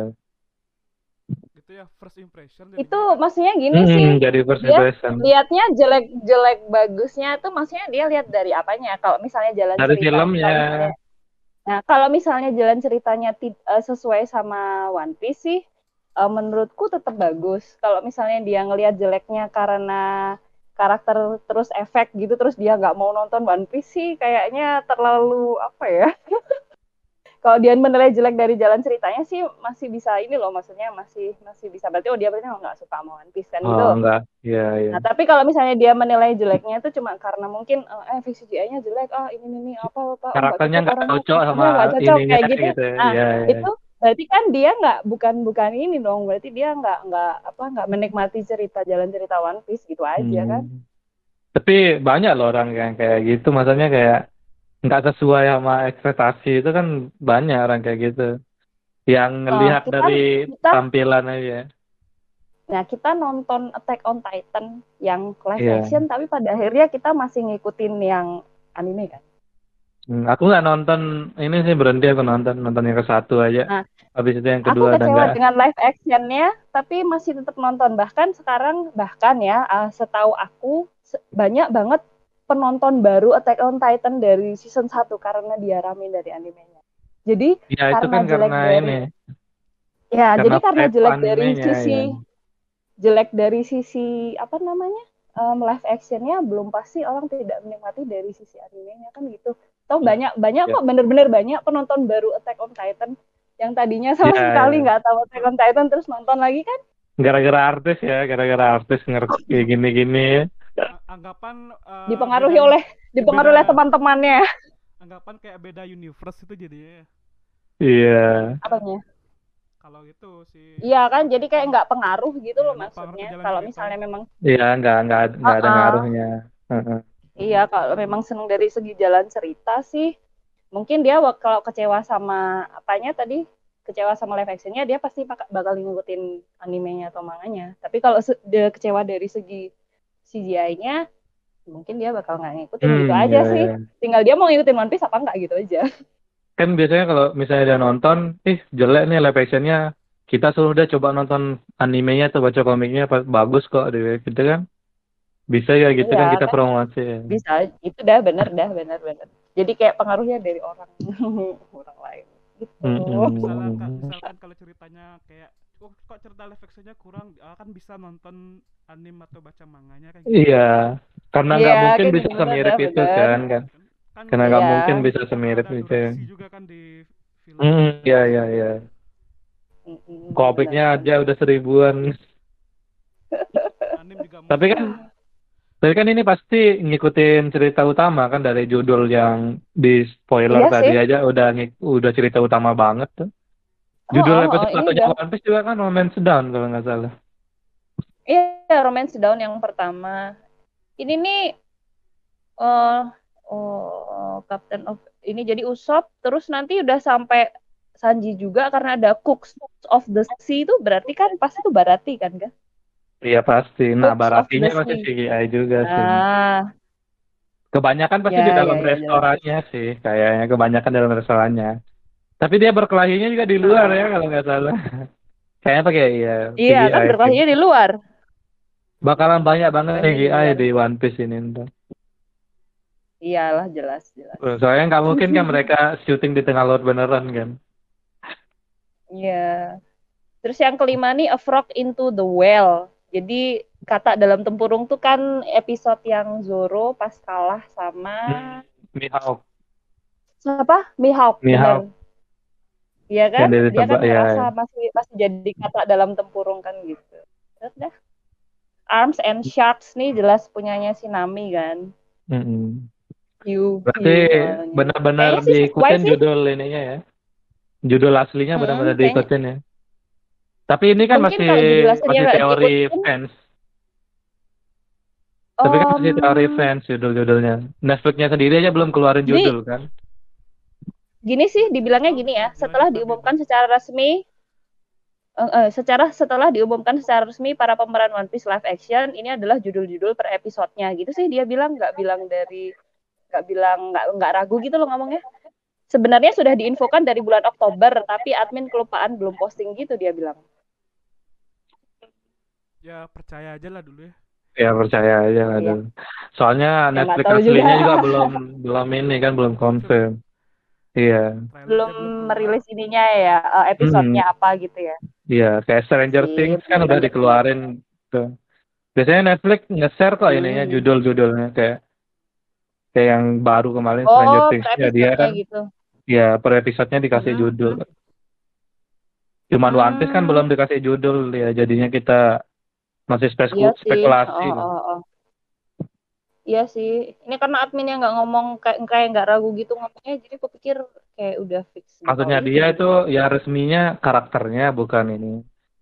Gitu ya, first impression itu jadinya kan. maksudnya gini sih, Hmm, jadi first dia impression. lihatnya jelek-jelek bagusnya tuh maksudnya dia lihat dari apanya? Kalau misalnya jalan Dari ceritanya, filmnya. kalau misalnya Nah, kalau misalnya jalan ceritanya ti- eh, sesuai sama One Piece sih, eh, menurutku tetap bagus. Kalau misalnya dia ngelihat jeleknya karena karakter terus efek gitu, terus dia nggak mau nonton One Piece sih, kayaknya terlalu apa ya? Kalau dia menilai jelek dari jalan ceritanya sih masih bisa ini loh, maksudnya masih masih bisa berarti oh dia berarti nggak suka sama One Piece kan Oh, gitu. enggak. Iya, iya. Nah, tapi kalau misalnya dia menilai jeleknya itu cuma karena mungkin eh V C G I-nya jelek, ah ini ini apa apa, oh nggak Karakternya cocok nggak orangnya, cocok sama karakternya nggak cocok ininya kayak gitu. gitu ya. Nah, Iya, iya. itu berarti kan dia nggak bukan bukan ini dong, berarti dia nggak nggak apa nggak menikmati cerita jalan cerita One Piece gitu aja kan. Hmm. Tapi banyak loh orang yang kayak gitu, maksudnya kayak nggak sesuai sama ekspektasi itu kan banyak orang kayak gitu. Yang Nah, ngelihat kita dari kita tampilan aja. nah kita nonton Attack on Titan yang live Iya. action tapi pada akhirnya kita masih ngikutin yang anime kan. Hmm, aku nggak nonton ini sih, berhenti aku nonton nonton yang ke satu aja. Nah, Habis itu yang aku kedua udah kecewa nggak. dengan live actionnya, tapi masih tetap nonton. Bahkan sekarang, bahkan ya, uh, setahu aku, banyak banget penonton baru Attack on Titan dari season satu karena dia rame dari animenya. Jadi, Ya itu karena kan jelek karena ini, dari, ya, karena jadi karena hype jelek dari animenya ya. sisi, jelek dari sisi, apa namanya, um, live actionnya, belum pasti orang tidak menikmati dari sisi animenya, kan gitu. Tahu Hmm. banyak, banyak Ya, kok, bener-bener banyak penonton baru Attack on Titan yang tadinya sama ya, sekali ya. nggak tahu Attack on Titan terus nonton lagi kan. Gara-gara artis ya, gara-gara artis ngerti kayak gini-gini. A- anggapan eh, beda Dipengaruhi uni- oleh dipengaruhi oleh beda teman-temannya. anggapan kayak beda universe itu jadinya. Iya. Apanya? Kalau gitu si Iya kan, Attack on jadi kayak Titan, nggak pengaruh gitu ya loh nggak pengaruh ke maksudnya. jalan Kalau cerita. misalnya memang, Iya, nggak nggak uh nggak ada -uh, ngaruhnya. Heeh. iya kalau memang seneng dari segi jalan cerita sih, mungkin dia kalau kecewa sama apanya tadi, kecewa sama live actionnya dia pasti bakal ngikutin animenya atau manganya. Tapi kalau dia kecewa dari segi C G I-nya, mungkin dia bakal nggak ngikutin gitu Hmm, aja ya, sih. ya. Tinggal dia mau ngikutin One Piece apa nggak gitu aja. Kan biasanya kalau misalnya dia nonton, ih jelek nih live actionnya, kita suruh dia coba nonton animenya atau baca komiknya, pa- bagus kok, deh, gitu kan. Bisa ya gitu Iya kan kita kan, promosi. bisa. Itu dah bener dah bener bener. Jadi kayak pengaruhnya dari orang orang lain gitu. Misalkan Mm-mm. misalkan kalau ceritanya kayak oh, kok cerita live actionnya kurang, ah, kan bisa nonton anime atau baca manganya kayak gitu. Iya, karena Iya nggak mungkin kan bisa bener bener semirip dah itu bener. kan kan. Kan Karena nggak Iya. mungkin bisa semirip ada itu ya. durasi juga kan di film. Hmm, iya iya iya. Mm-mm, Komiknya benar-benar. aja udah seribuan. Anim juga Tapi mungkin. kan, tapi kan ini pasti ngikutin cerita utama kan dari judul yang di spoiler Iya tadi sih. aja udah ngik- udah cerita utama banget tuh. Oh, Judul oh, oh, episode ini satunya udah. One Piece juga kan Romance Down kalau nggak salah. Iya, Romance Down yang pertama. Ini nih eh oh, Captain of ini jadi Usopp terus nanti udah sampai Sanji juga karena ada Cooks of the Sea itu berarti kan pasti itu Barati kan kan? Iya pasti. Nah, Cooks of Baratinya the pasti Sea. C G I juga sih. Ah, Kebanyakan pasti di ya ya dalam ya jelas. restorannya sih, kayaknya kebanyakan dalam restorannya. Tapi dia berkelahinya juga di luar ya Heeh. kalau nggak salah. Kayaknya pakai ya Iya, kan C G I sih. berkelahinya di luar. Bakalan banyak banget Berkelahinya di C G I luar. di One Piece ini ntar. Iyalah jelas jelas. Soalnya nggak mungkin kan mereka syuting di tengah laut beneran kan. Iya. Terus yang kelima nih A Frog into the Well. Jadi kata dalam tempurung tuh kan episode yang Zoro pas kalah sama Hmm, Mihawk. siapa? Mihawk, Mihawk bener. Iya kan? yang dari Dia kan tebak ya. ngerasa masih masih jadi kata dalam tempurung kan gitu. Terus dah. Arms and Sharks nih jelas punyanya si Nami kan. Mm-mm. Hiu, Berarti hiu soalnya. benar-benar Kayaknya sih sesuai diikutin sih. judul ininya ya. Judul aslinya benar-benar Mm-mm, kayaknya diikutin ya. Tapi ini kan mungkin masih kalau judul aslinya masih nggak teori diikutin, fans. Tapi kan masih teori um, fans judul-judulnya. Netflix-nya sendiri aja belum keluarin jadi judul kan. gini sih dibilangnya Tahu gini bisa ya. Setelah dilanjut lagi diumumkan nih. secara resmi, eh, eh, secara setelah diumumkan secara resmi para pemeran One Piece live action ini adalah judul-judul per episodenya gitu sih dia bilang nggak bilang dari nggak bilang nggak nggak ragu gitu loh ngomongnya. Sebenarnya sudah diinfokan dari bulan Oktober, tapi admin kelupaan belum posting gitu dia bilang. Ya percaya aja lah dulu ya. Ya percaya aja lah Iya. dulu. Soalnya Ya nggak Netflix tahu juga. aslinya juga belum belum ini kan belum confirm. Iya. Trailernya Belum belum keluar. merilis ininya ya, eh, episodenya Hmm, apa gitu ya. iya kayak Stranger Things Sip, kan udah lanjut. dikeluarin tuh. Biasanya Netflix nge-share kok ininya Hmm. judul-judulnya kayak kayak yang baru kemarin Stranger Oh, Things per ya dia episodenya kan gitu. ya per episodenya dikasih Hmm. judul. Cuman One Piece kan Hmm. belum dikasih judul ya jadinya kita masih speku- Iya sih. spekulasi. Oh, oh, oh. Iya sih. Ini karena adminnya nggak ngomong kayak kayak nggak ragu gitu ngomongnya, jadi aku pikir kayak udah fix bakal Maksudnya itu dia itu judulnya. ya resminya karakternya bukan ini.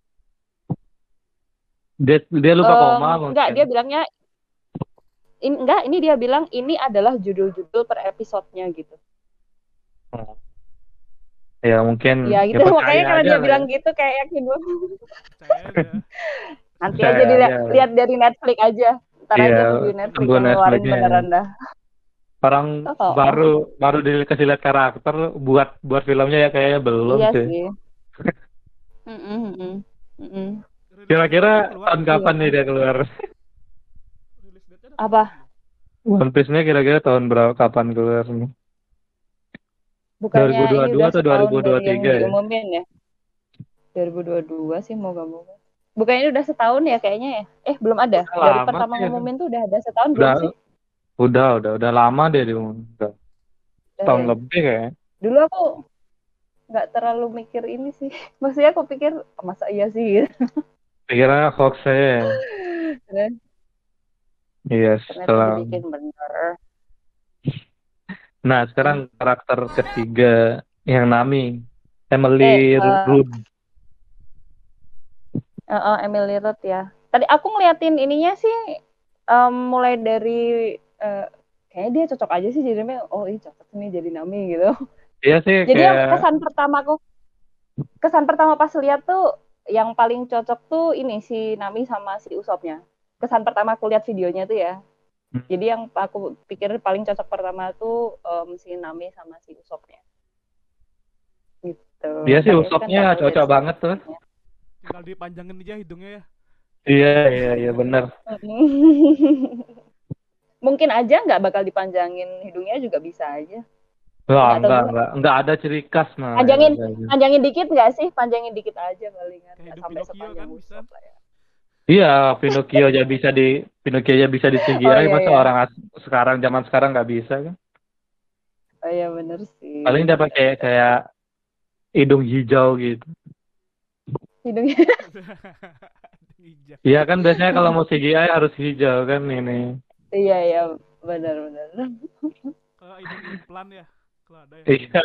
Dia dia lupa Em, koma enggak, mungkin. dia bilangnya in, enggak, ini dia bilang ini adalah judul-judul per episodenya gitu. Hmm. Ya mungkin Ya ya gitu, makanya percaya karena aja dia lah bilang ya. gitu kayak yakin gue. Percaya aja. Nanti Percaya aja dilihat aja. lihat dari Netflix aja. Ntar Iya, aja nungguin Netflix tunggu yang ngeluarin Netflix-nya. beneran dah. Orang Oh, oh, oh. baru baru dikasih lihat karakter buat buat filmnya ya kayaknya belum Iya sih. sih. Mm-mm, mm-mm, mm-mm. Rilis Kira-kira date-nya keluar tahun belum? kapan nih dia keluar? Rilis date-nya udah Apa? keluar belum? One Piece-nya kira-kira tahun berapa kapan keluar? Bukannya ini dua ribu dua puluh dua udah atau setahun dari yang dua ribu dua puluh tiga ya? diumumin ya? dua ribu dua puluh dua sih moga-moga. Bukannya ini udah setahun ya kayaknya ya? Eh belum ada. Udah Dari lama pertama sih. ngumumin tuh udah ada setahun belum Udah sih? udah udah udah lama deh diumumin. Udah Udah tahun ya. lebih kayaknya. Dulu aku nggak terlalu mikir ini sih. Maksudnya aku pikir "Oh, masa iya sih gitu. Pikirnya hoax saya. Dan Iya, ternyata setelah. dibikin bener. Nah, sekarang karakter ketiga yang Nami, Eh, Emily uh, Rudd. uh, uh, Emily Rudd ya. Tadi aku ngeliatin ininya sih um, mulai dari uh, kayaknya dia cocok aja sih jadinya. Oh, ini cocok nih jadi Nami gitu. Iya sih Jadi yang kayak kesan pertamaku, kesan pertama pas lihat tuh yang paling cocok tuh ini si Nami sama si Usoppnya. Kesan pertama aku lihat videonya tuh ya. hmm, Jadi yang aku pikir paling cocok pertama tuh um, si Nami sama si Usoppnya. Gitu. dia sih Kan itu kan Usoppnya nggak tahu dari cocok banget tuh. sebelumnya. Tinggal dipanjangin aja hidungnya ya. Iya, iya, iya benar. Mungkin aja nggak bakal dipanjangin hidungnya juga bisa aja. Wah, Nggak tahu enggak, juga. enggak, enggak ada ciri khas nah. Panjangin, Kayak gitu. panjangin dikit nggak sih? Panjangin dikit aja palingan. Kayak Nggak hidup sampai Pinocchio sepanjang kan bisa. Usopp lah ya. Iya, Pinocchio aja bisa di Pinocchio aja bisa di C G I, Oh iya masa iya. orang as- sekarang zaman sekarang nggak bisa kan? Oh iya bener sih. Paling dia pakai kayak hidung hijau gitu. Hidungnya. Hijau. Iya kan biasanya kalau mau C G I harus hijau kan ini. Iya iya benar-benar. Kalau hidung implan ya, kalau ada ya. Iya.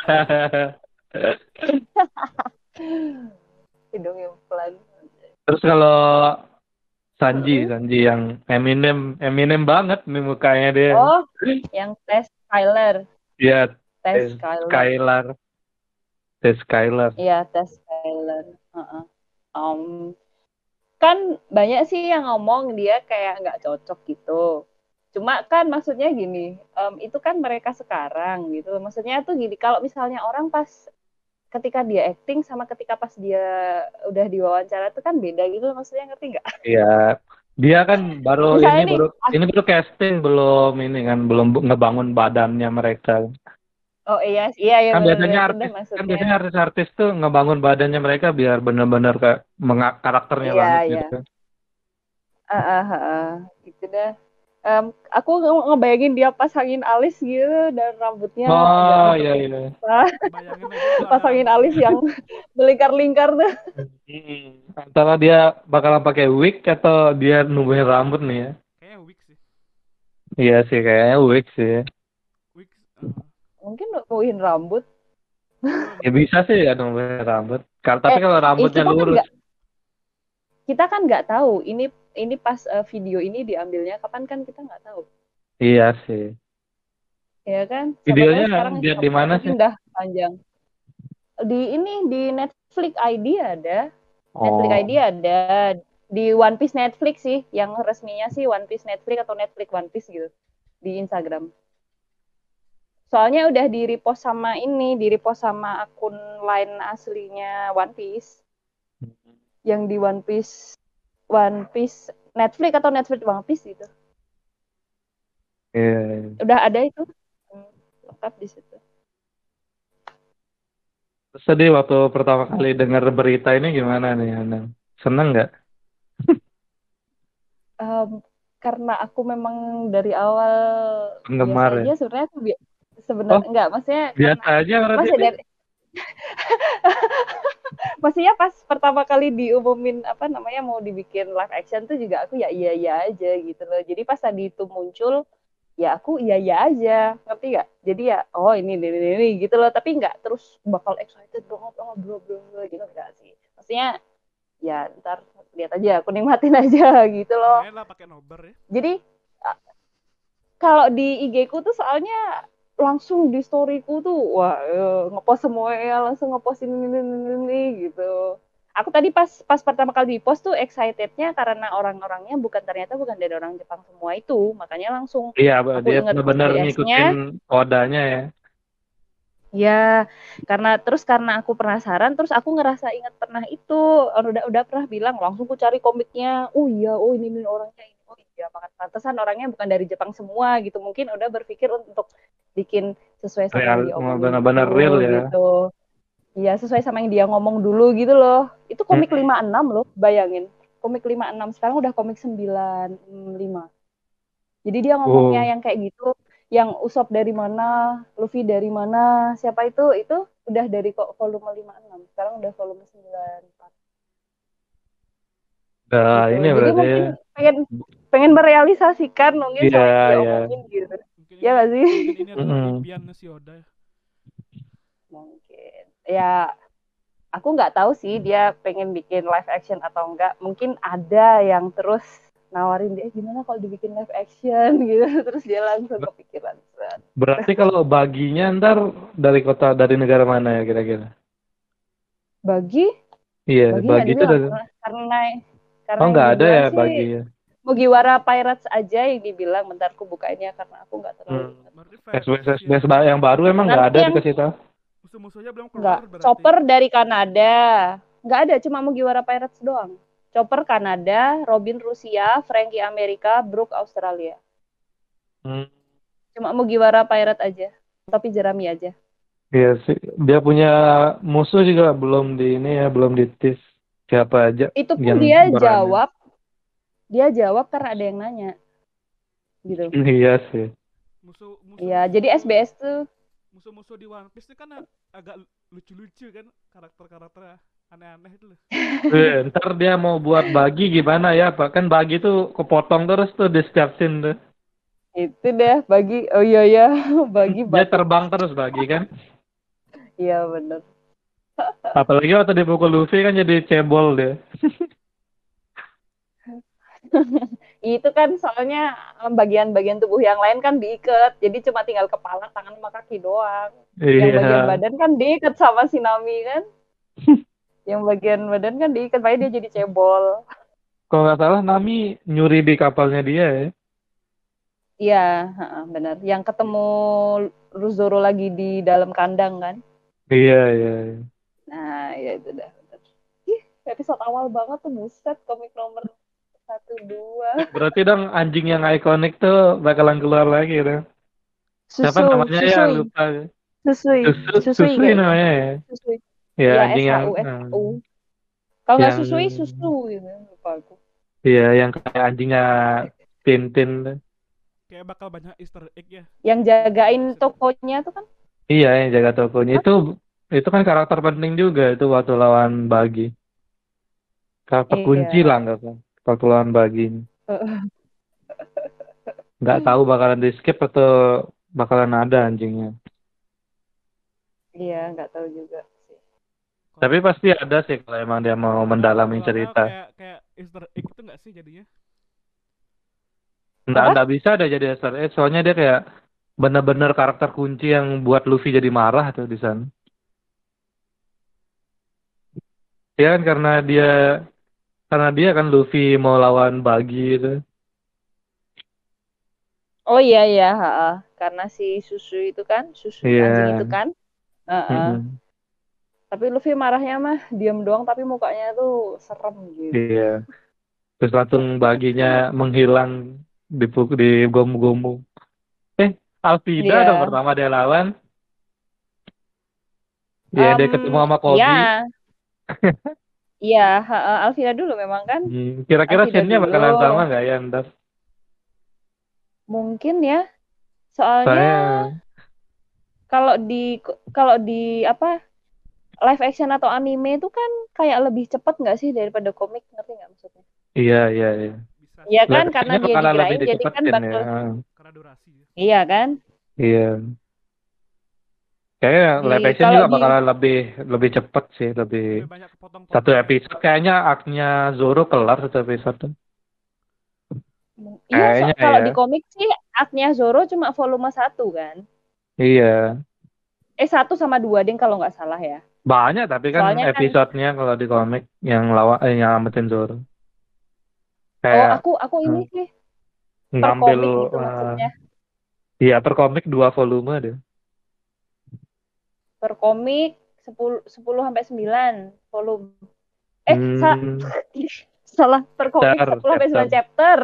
Hidung implan. Terus kalau Sanji, Mm-mm. Sanji yang Eminem, Eminem banget nih mukanya dia. Oh, yang tes Skyler, Iya, tes Tes Skyler. Skylar, Tes Skylar. Iya, tes Skyler. Heeh. Om, kan banyak sih yang ngomong dia kayak nggak cocok gitu. Cuma kan maksudnya gini, em, itu kan mereka sekarang gitu. Maksudnya tuh gini, kalau misalnya orang pas ketika dia acting sama ketika pas dia udah diwawancara tuh kan beda gitu, maksudnya ngerti nggak? Iya, dia kan baru Misalnya ini nih, baru ah, ini baru casting belum ini kan belum bu- ngebangun badannya mereka. oh iya, iya iya Kan benar-benar biasanya itu artis dah kan maksudnya. biasanya artis-artis tuh ngebangun badannya mereka biar bener-bener kayak menga- karakternya Iya banget iya, gitu kan. ah ah ah, ah. Gitu dah. Em, aku nge- ngebayangin dia pasangin alis gitu dan rambutnya agak Oh iya ditutup iya. Bayangin aja kalau ada pasangin rambutnya. alis yang melingkar-lingkar tuh. Hmm. Antara dia bakalan pakai wig atau dia numbuhin rambut nih ya. Kayaknya wig sih. Iya sih kayaknya wig sih. Wig. eh, Mungkin nutuin rambut. belum Ya belum. bisa sih ya numbuhin rambut. Kal- Tapi Eh, kalau eh, rambutnya kita kan lurus, nggak kita kan nggak tahu ini ini pas eh, video ini diambilnya kapan kan kita nggak tahu. iya sih. Ya kan? Siapa tahu Videonya sekarang lihat di stopnya mana mungkin sih? udah panjang. Di ini di Netflix I D ada. Netflix Oh, I D ada di One Piece Netflix sih, yang resminya sih One Piece Netflix atau Netflix One Piece gitu di Instagram. Soalnya udah di repost sama ini, di repost sama akun lain aslinya One Piece, yang di One Piece One Piece Netflix atau Netflix One Piece gitu. iya. Udah ada itu. Hmm, lengkap di situ. Terus tadi waktu pertama kali dengar berita ini gimana nih, Anang? Seneng nggak? Em, karena aku memang dari awal biasa Penggemar ya? aja sebenarnya aku bi- Oh, sebenarnya enggak, maksudnya karena biasa aja berarti masih ini? dari maksudnya pas pertama kali diumumin apa namanya mau dibikin live action tuh juga aku ya iya iya aja gitu loh. Jadi pas tadi itu muncul ya aku iya iya aja, ngerti gak? Jadi ya oh ini ini ini, ini gitu loh, tapi nggak terus bakal excited banget oh bro bro bro gitu enggak sih. Maksudnya ya ntar lihat aja, aku nikmatin aja gitu loh. Lumayan lah pakai nobar ya. Jadi uh, kalau di I G ku tuh soalnya langsung di storyku tuh wah eh, ngepost semua ya langsung ngepost ini ini, ini, ini gitu. Aku tadi pas pas pertama kali di post tuh excitednya karena orang-orangnya bukan ternyata bukan dari orang Jepang semua itu, makanya langsung Iya, aku dia inget benar-benar ngikutin O B S-nya. Odanya ya. Ya, karena terus karena aku penasaran, terus aku ngerasa ingat pernah itu udah udah pernah bilang langsung aku cari komiknya. Oh iya, oh ini, ini orangnya ini. Oh iya, makanya pantesan orangnya bukan dari Jepang semua gitu. Mungkin udah berpikir untuk bikin sesuai sama Real, yang diomongin benar-benar real dulu ya. gitu. Iya, sesuai sama yang dia ngomong dulu gitu loh. Itu komik Hmm. lima puluh enam loh, bayangin. Komik lima puluh enam sekarang udah komik sembilan puluh lima. Jadi dia ngomongnya Oh, yang kayak gitu, yang Usop dari mana, Luffy dari mana, siapa itu, itu udah dari volume lima puluh enam, sekarang udah volume sembilan puluh empat. udah Gitu. ini Jadi berarti. mungkin pengen pengen merealisasikan mungkin Iya, sama yang dia iya. omongin gitu. Mungkin Ya ini gak sih? mungkin ini adalah Mm-mm. mimpian si Oda ya. Mungkin. Ya, aku nggak tahu sih dia pengen bikin live action atau enggak. Mungkin ada yang terus nawarin dia gimana kalau dibikin live action gitu. Terus dia langsung kepikiran. Berarti kalau baginya ntar dari kota dari negara mana ya kira-kira? Bagi Iya, Bagi nggak bagi itu dibilang dari. karena karena karena Oh, yang nggak ada dibilang ya sih bagi ya. Mugiwara Pirates aja yang dibilang. Bentar aku bukainnya karena aku nggak terlalu Hmm. ingat. Berarti SBS versi SBS ba- yang baru emang nggak Nanti ada yang dikasih tahu. musuh-musuhnya belum nggak keluar berarti. Chopper dari Kanada nggak ada, cuma Mugiwara Pirates doang. Chopper Kanada, Robin Rusia, Frankie Amerika, Brook Australia. Hmm. Cuma Mugiwara Pirate aja, tapi Jerami aja. Iya sih. Dia punya musuh juga belum di ini ya, belum ditis siapa aja Itu pun yang dia berani. jawab, dia jawab karena ada yang nanya, gitu. Iya sih. Musuh musuh Iya, jadi S B S tuh musuh-musuh di One Piece itu kan a- agak lucu-lucu kan, karakter-karakternya aneh-aneh itu loh. Eh, ntar dia mau buat bagi gimana ya, Pak? Kan bagi tuh kepotong terus tuh di setiap scene tuh. Itu deh bagi, oh iya ya, bagi Dia batuk. terbang terus bagi kan. Iya bener. Apalagi waktu dipukul Luffy kan jadi cebol dia. Itu kan soalnya bagian-bagian tubuh yang lain kan diikat, jadi cuma tinggal kepala, tangan, sama kaki doang. Yang bagian Iya. badan kan diikat sama si Nami kan. Yang bagian badan kan diikat, makanya dia jadi cebol. Kalau nggak salah Nami nyuri di kapalnya dia ya. Iya, heeh, benar. Yang ketemu Zoro lagi di dalam kandang kan. Iya, iya, iya. Nah, ya itu dah. Ih, episode awal banget tuh, buset, komik nomor satu dua. Berarti dong anjing yang ikonik tuh bakalan keluar lagi tuh. Siapa Susu, namanya ya? susui, Lupa. susui, Susu, susui Susui kayaknya. namanya ya. Susui. Ya Iya, anjing S H yang U S H U. hmm, Kalau nggak yang susui, susu gitu. Lupa aku. iya yang kayak anjingnya Tintin tuh. Kayak bakal banyak Easter egg ya. Yang jagain tokonya tuh kan. Iya yang jaga tokonya itu itu kan karakter penting juga itu waktu lawan Bagi. Karakter kunci lah Iya. nggak kan? Waktu lawan Bagi. Heeh. Nggak tahu bakalan di skip atau bakalan ada anjingnya. Iya, nggak tahu juga sih. Tapi pasti ada sih kalau emang dia mau mendalami Kalau cerita. kayak kayak Easter egg itu nggak sih jadinya? Nggak, Apa? nggak bisa ada jadi Easter egg, soalnya dia kayak bener-bener karakter kunci yang buat Luffy jadi marah tuh di sana. Ya kan karena dia karena dia kan Luffy mau lawan Buggy itu. Oh iya iya, heeh. Karena si susu itu kan, susu Iya. anjing itu kan. Heeh. Mm-mm. Tapi Luffy marahnya mah diam doang, tapi mukanya tuh serem gitu. Iya. Terus langsung Buggy-nya menghilang di di gomu-gomu. Eh, Alvida Iya. dong pertama dia lawan. Ya Em, dia ketemu sama Koby. iya, iya, heeh, Alvira dulu memang kan. Hmm, kira-kira Alvira scene-nya dulu. bakalan sama nggak ya ntar? Mungkin ya. Soalnya Soalnya kalau di kalau di apa live action atau anime itu kan kayak lebih cepat nggak sih daripada komik, ngerti nggak maksudnya? iya iya iya. Bisa Iya sih. kan, Live karena action-nya dia bakalan lebih digerain jadi kan dicepetin ya. bakal, Karena durasi ya. iya kan? Iya. Kayaknya Di live action kalau juga di bakalan lebih lebih cepet sih, lebih Lebih banyak satu kepotong-potong. episode kayaknya arc-nya Zoro kelar satu episode tuh. iya, so, Kayaknya kalau ya. di komik sih arc-nya Zoro cuma volume satu kan? Iya. Eh satu sama dua ding kalau nggak salah ya. Banyak tapi kan Soalnya kan, episodenya kalau di komik yang lawan eh, yang nyelamatin Zoro. oh Kayak aku aku ini hmm, sih per ngambil komik gitu eh, maksudnya. iya per komik dua volume deh. Per komik sepuluh sepuluh sampai sembilan volume. Eh, sa Hmm, salah, per komik chapter, sepuluh sampai chapter. sembilan chapter.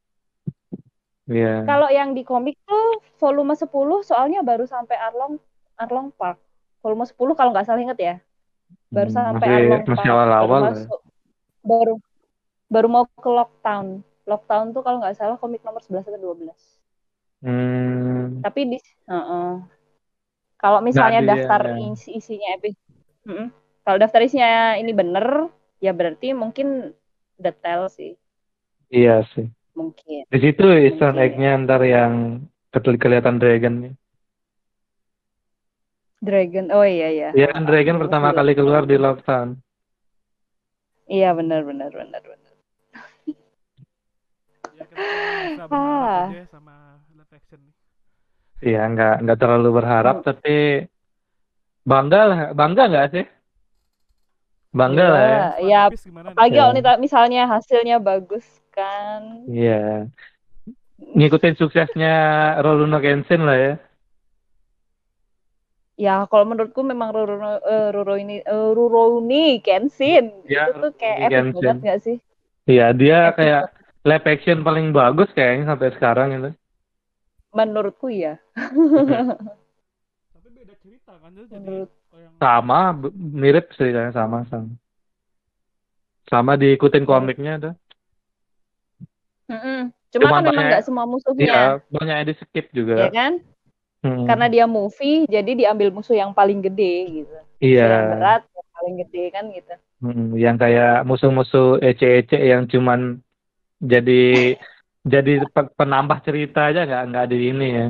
Iya. Kalau yang di komik tuh volume sepuluh soalnya baru sampai Arlong Arlong Park. Volume sepuluh kalau nggak salah inget ya. Baru Hmm, sampai masih Arlong masih Park, baru awal-awal lah. masuk baru baru mau ke Lockdown. Lockdown tuh kalau nggak salah komik nomor sebelas atau dua belas. Hmm, Tapi di uh-uh. Kalau nggak misalnya dia. daftar Ya. isi isinya epi, mm-mm. Kalau daftar isinya ini bener, ya berarti mungkin detail sih, Iya sih. mungkin, Di situ Easter mungkin ya. egg-nya ntar yang ke- kelihatan dragon. Dragon, oh iya iya, Iya kan aku Dragon masih pertama belum. kali keluar di Lockdown. Iya benar benar benar benar. Ya kita cuma bisa berharap Ah, aja ya sama live action nih. Iya nggak nggak terlalu berharap mm, tapi bangga lah bangga nggak sih? Bangga iya, lah ya. ya One Piece gimana nih? apalagi Ya. kalau nih misalnya hasilnya bagus kan. Iya. Ngikutin suksesnya Rurouni Kenshin lah ya. Ya kalau menurutku memang Roro uh, Roro ini uh, Rurouni Kenshin Ya itu tuh kayak Rurouni epic banget Kenshin. nggak sih? Iya dia Epic kayak banget. live action paling bagus kayaknya sampai sekarang itu. Menurutku ya. Tapi beda cerita kan jadi Menurut oh yang Sama b- mirip ceritanya sama sama. Sama diikutin hmm. komiknya tuh. Mm-mm. Cuma Cuman kan memang banyak nggak semua iya musuhnya, banyak yang di skip juga. ya kan? Hmm. Karena dia movie, jadi diambil musuh yang paling gede gitu. Iya. Musuh yang berat, yang paling gede kan gitu. Hmm, yang kayak musuh-musuh ece-ece yang cuman jadi jadi pe- penambah cerita aja nggak nggak di ini ya.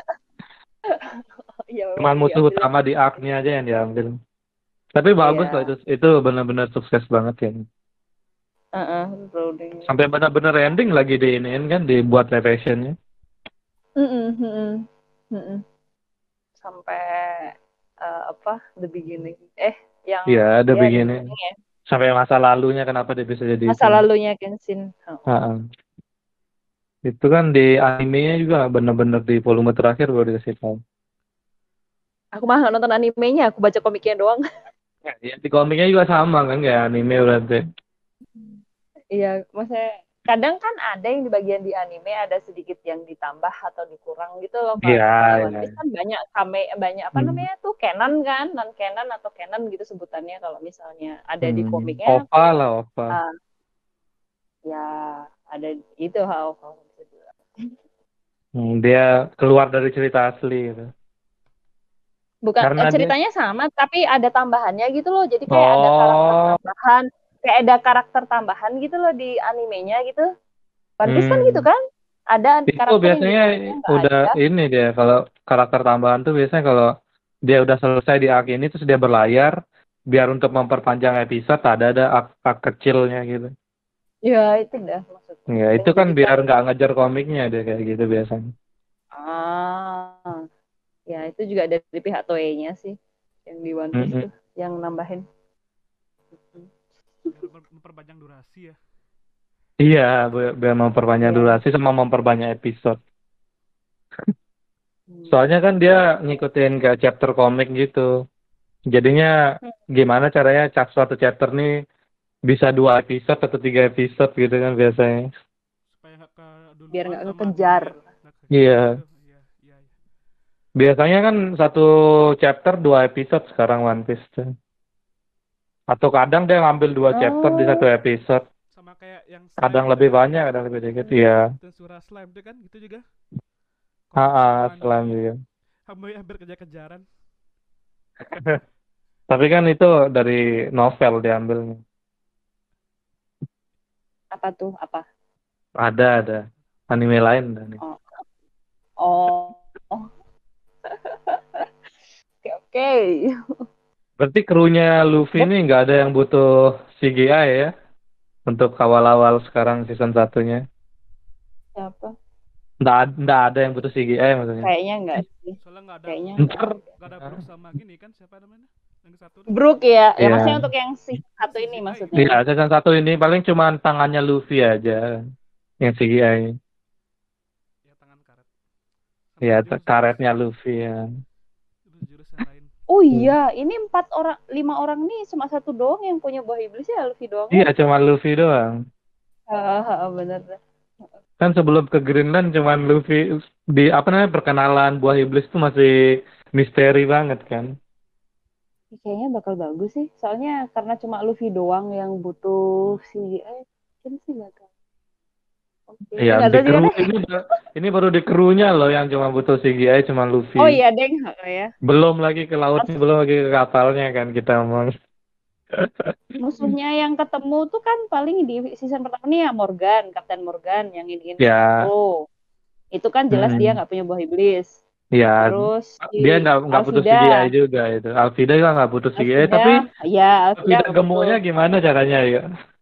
Ya memang Cuman musuh diambil. utama di arc-nya aja yang diambil. Tapi bagus loh Iya. itu itu benar-benar sukses banget ya. Heeh, Brody. Sampai benar-benar ending lagi di ini kan dibuat live action-nya. Mm-mm, mm-mm, mm-mm. Sampai eh, apa the beginning. Eh, yang Iya, ada ya the begini. beginning ya. Sampai masa lalunya kenapa dia bisa jadi Masa itu. lalunya Kenshin. Oh. Heeh. Itu kan di animenya juga benar-benar di volume terakhir baru dikasih tahu. Aku mah nggak nonton animenya, aku baca komiknya doang. Ya, ya, di komiknya juga sama kan kayak anime berarti. Iya, maksudnya kadang kan ada yang di bagian di anime ada sedikit yang ditambah atau dikurang gitu loh. Kalau Iya, misalnya One iya. Piece kan banyak kame banyak apa Hmm. namanya tuh canon kan, non canon atau canon gitu sebutannya kalau misalnya ada di Hmm. komiknya. Ova lah, Ova. ah, ya ada itu how how bisa bilang. Hmm, dia keluar dari cerita asli gitu. Bukan Karena eh, dia ceritanya sama tapi ada tambahannya gitu loh. Jadi kayak ada karakter oh, tambahan, kayak ada karakter tambahan gitu loh di animenya gitu. One Piece kan gitu hmm. kan? Ada Itu karakter yang di biasanya komiknya nggak udah ada. ini dia kalau karakter tambahan tuh biasanya kalau dia udah selesai di arc ini terus dia berlayar biar untuk memperpanjang episode ada ada arc, arc kecilnya gitu. Ya itu dah maksudnya. Ya itu Yang kan jadikan biar nggak ngejar komiknya deh kayak gitu biasanya. ah ya itu juga dari pihak Toei-nya sih yang di One Piece Mm-mm. tuh yang nambahin. Biar ber- memperpanjang durasi ya. Iya, bi- biar memperpanjang Iya. durasi sama memperbanyak episode. Hmm. Soalnya kan dia ngikutin kayak chapter komik gitu. Jadinya gimana caranya cap suatu chapter nih bisa dua episode atau tiga episode gitu kan biasanya. Supaya nggak keduluan Biar nggak sama kekejar. anime ya. Nggak kekejar Iya. gitu. Iya, iya, iya. Biasanya kan satu chapter dua episode sekarang One Piece tuh. Atau kadang dia ngambil dua chapter di satu Oh. episode. Sama kayak yang Kadang slime lebih itu kan. banyak, kadang lebih dikit. Iya. Tensura slime itu kan gitu juga. Ah, Komik ah, satu selain anime. juga. Hampir hampir kejar-kejaran. Tapi kan itu dari novel diambilnya. Apa tuh? Apa? Ada, ada. Anime lain. Ada nih. Oh. Oh. Oke, oke. Berarti krunya Luffy Yep. ini nggak ada yang butuh C G I ya? Untuk awal-awal sekarang season satunya. Siapa? Nggak, ad- nggak ada yang butuh C G I maksudnya. Kayaknya enggak sih. Soalnya nggak ada Kayaknya Ntar, enggak. nggak ada Brook sama gini kan siapa namanya? Yang satu tuh. Brook ya. Ya Iya. maksudnya untuk yang si satu ini C G I. maksudnya. Iya, season satu ini paling cuma tangannya Luffy aja yang C G I. Ya tangan karet. Sama Ya, jurus- karetnya Luffy ya. Jurus-jurus yang lain. Oh iya, ini empat orang, lima orang nih cuma satu doang yang punya buah iblis ya, Luffy doang. Iya, cuma Luffy doang. Ah, bener. Kan sebelum ke Greenland cuma Luffy di apa namanya perkenalan buah iblis itu masih misteri banget kan. Kayaknya bakal bagus sih, soalnya karena cuma Luffy doang yang butuh C G I, mungkin sih bakal. Oke, Iya, nggak di tahu juga kru deh. ini ba- ini baru di krunya loh yang cuma butuh C G I cuma Luffy. Oh iya, Deng, oh, ya. Belum lagi ke lautnya, belum lagi ke kapalnya kan kita ngomong. Musuhnya yang ketemu tuh kan paling di season pertama nih ya Morgan, Kapten Morgan yang ini Ya. Zoro. Itu kan jelas Hmm. dia nggak punya buah iblis. Ya, Terus si dia nggak nggak butuh C G I Alvida. juga itu. Alvida juga nggak butuh C G I, Alvida, tapi ya Alvida Alvida nggak gemuknya butuh. gimana caranya ya?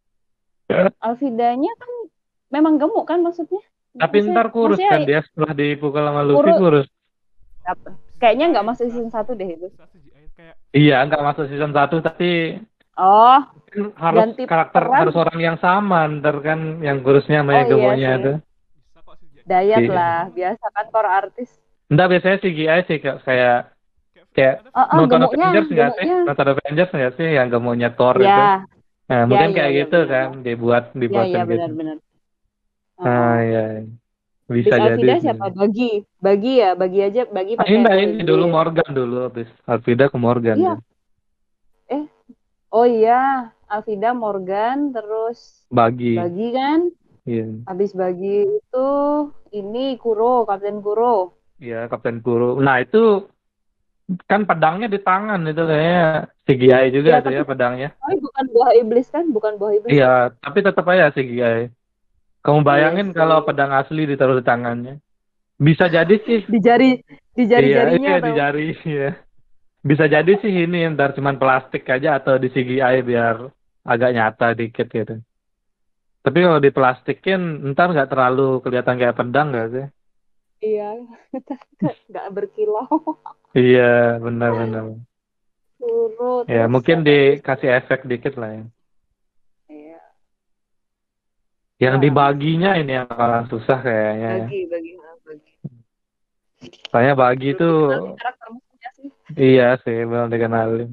Alvidanya kan memang gemuk kan maksudnya. Tapi Maksudnya- ntar kurus maksudnya kan dia setelah dipukul sama Luffy Kurus. kurus. apa? Kayaknya nggak masuk season satu deh itu. Bisa C G I kayak Iya, nggak masuk season satu tapi Oh, harus Ganti karakter peran. harus orang yang sama ntar kan yang kurusnya sama Oh, yang iya gemuknya sih. itu. bisa kok C G I. diet Iya. lah, biasa kan core artis. Enggak biasanya C G I sih kayak kayak Kayak- ada Oh, oh nonton gemuknya, Avengers nggak sih? gemuknya. Nonton Avengers nggak sih yang gemuknya Thor itu? Ya, Nah, Ya, mungkin ya, kayak ya, gitu benar. kan dibuat ya, dibuat ya gitu. benar-benar. Ah, iya. Bis Bisa jadi. Alvida siapa? Bagi, bagi ya, bagi aja, bagi Ah, pakai ini buah ini iblis. dulu Morgan dulu habis Alvida ke Morgan. Iya. dia. Oh iya, Alvida, Morgan, terus Bagi. Bagi kan? Iya. Habis Bagi itu ini Kuro, Kapten Kuro. ya Kapten Kuro. Nah itu kan pedangnya di tangan itu kayaknya C G I juga Ya, tuh tapi ya pedangnya. tapi bukan buah iblis kan? Bukan buah iblis Iya, kan? tapi tetap aja C G I. Kamu Iya bayangin kalau sih. pedang asli ditaruh di tangannya. Bisa jadi sih. Di jari di Iya, jari-jarinya iya di atau jari. Iya. Bisa jadi sih ini ntar cuman plastik aja atau di C G I biar agak nyata dikit gitu. Tapi kalau diplastikin ntar nggak terlalu kelihatan kayak pedang nggak sih? iya, nggak berkilau. Iya, benar-benar. Kuro Ya, terus mungkin siapa lagi? dikasih efek dikit lah ya. Iya. Yang Wah, masih dibaginya ini yang bakalan susah kayaknya ya. bagi bagi bagi. Soalnya bagi Belum itu dikenali karakter musuhnya sih. iya sih belum dikenalin.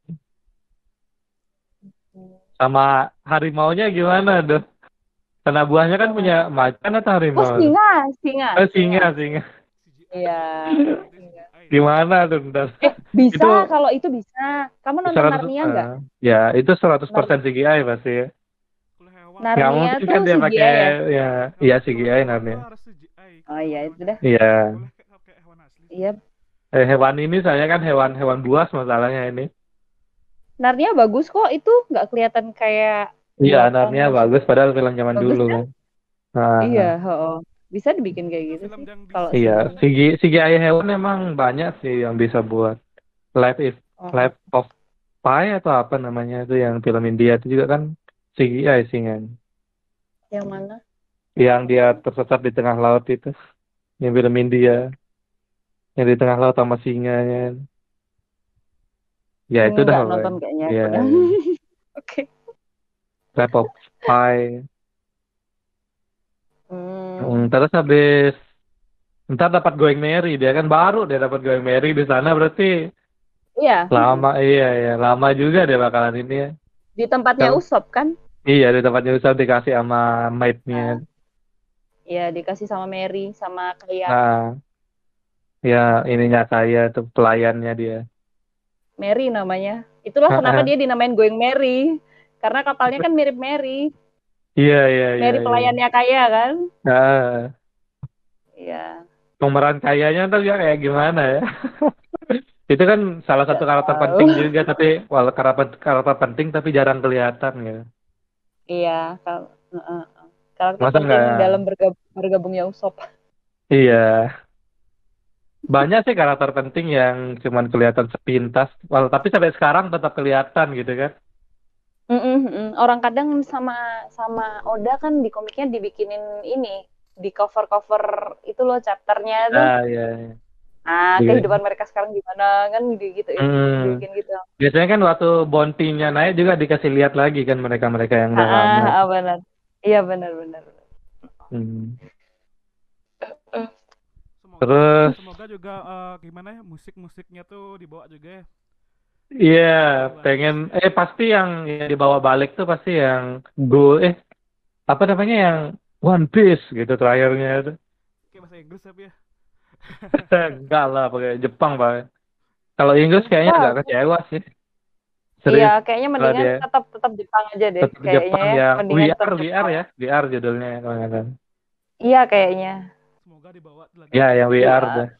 Hmm. Sama harimaunya gimana tuh? Karena buahnya kan punya Gimana? macan atau Oh, harimau tuh? singa, singa, Eh, singa. singa, singa. C G I Iya. berarti dia Singa. C G I dong. Gimana tuh ntar? Eh, bisa Itu kalau itu bisa. Kamu nonton seratus Narnia nggak? eh, ya itu seratus persen Nar- C G I pasti ya. Kalau hewan Nggak Narnia mungkin tuh kan dia pakai C G I ya? ya iya hewan C G I kalau hewan namanya. tuh harus C G I Oh kalau iya, itu hewannya. dah. Iya. Nggak boleh kayak kayak hewan asli Iya. soalnya. Eh, hewan ini saya kan hewan-hewan buas masalahnya ini. Narnia bagus kok. Itu nggak kelihatan kayak Iya, buatan Narnia bagus padahal film zaman bagus dulu kan? kan. Nah, Iya, oh. Bisa dibikin kayak Itu gitu film sih. yang Kalau iya, Disney. C G I. C G I, C G I hewan emang banyak sih yang bisa buat. Life is Oh, Life of Pi atau apa namanya itu yang film India itu juga kan C G I sih kan. yang mana? Yang dia tersesat di tengah laut itu, yang film India, yang di tengah laut sama singanya. Ya itu dah Nggak pokoknya. nonton kayaknya Iya, aku dah. iya. Oke. Life of Pi. Hmm, Hmm, terus habis ntar dapat Going Merry dia kan baru dia dapat Going Merry di sana berarti iya, lama iya ya lama juga dia bakalan ini ya. di tempatnya Kalau Usop kan? iya di tempatnya Usap dikasih sama maid-nya. Nah, ya dikasih sama Mary sama kayak Nah, ya ininya saya tuh pelayannya dia. Mary namanya. Itulah kenapa dia dinamain Going Mary. Karena kapalnya kan mirip Mary. Iya iya iya Mary iya. pelayannya kaya kan? Nah, Iya, pemeran kayanya tuh ya kayak gimana ya? Itu kan salah satu nggak karakter tahu. penting juga tapi walau karakter karakter penting tapi jarang kelihatan gitu. Iya, kal- uh-uh. karakter Masa penting nggak? dalam bergab- bergabungnya Usop. Iya. Banyak sih karakter penting yang cuman kelihatan sepintas. Walau tapi sampai sekarang tetap kelihatan gitu kan. Mm-mm, mm. Orang kadang sama sama Oda kan di komiknya dibikinin ini di cover-cover itu loh chapternya tuh. Ah iya. Iya. Ah, Iya. kehidupan mereka sekarang gimana kan digituin, Hmm. dibikin gitu. Biasanya kan waktu bounty-nya naik juga dikasih lihat lagi kan mereka-mereka yang Ah, udah ah, lama. ah, benar. Iya benar benar. benar. Hmm. Eh, Semoga Terus semoga juga eh, gimana ya musik-musiknya tuh dibawa juga ya. iya Bagus. pengen eh pasti yang, yang dibawa balik tuh pasti yang go eh apa namanya yang One Piece gitu terakhirnya itu. Kayak bahasa Inggris tapi ya. Enggak lah pakai Jepang pak. Kalau Inggris kayaknya agak Bagus. kecewa sih. Iya, Serius kayaknya kalau mendingan dia tetap tetap Jepang aja deh tetap kayaknya Jepang ya. yang Mendingan V R tetap V R Jepang. ya V R judulnya kalau nggak salah. Iya kayaknya. Semoga dibawa lagi Ya ke yang We V R are dah.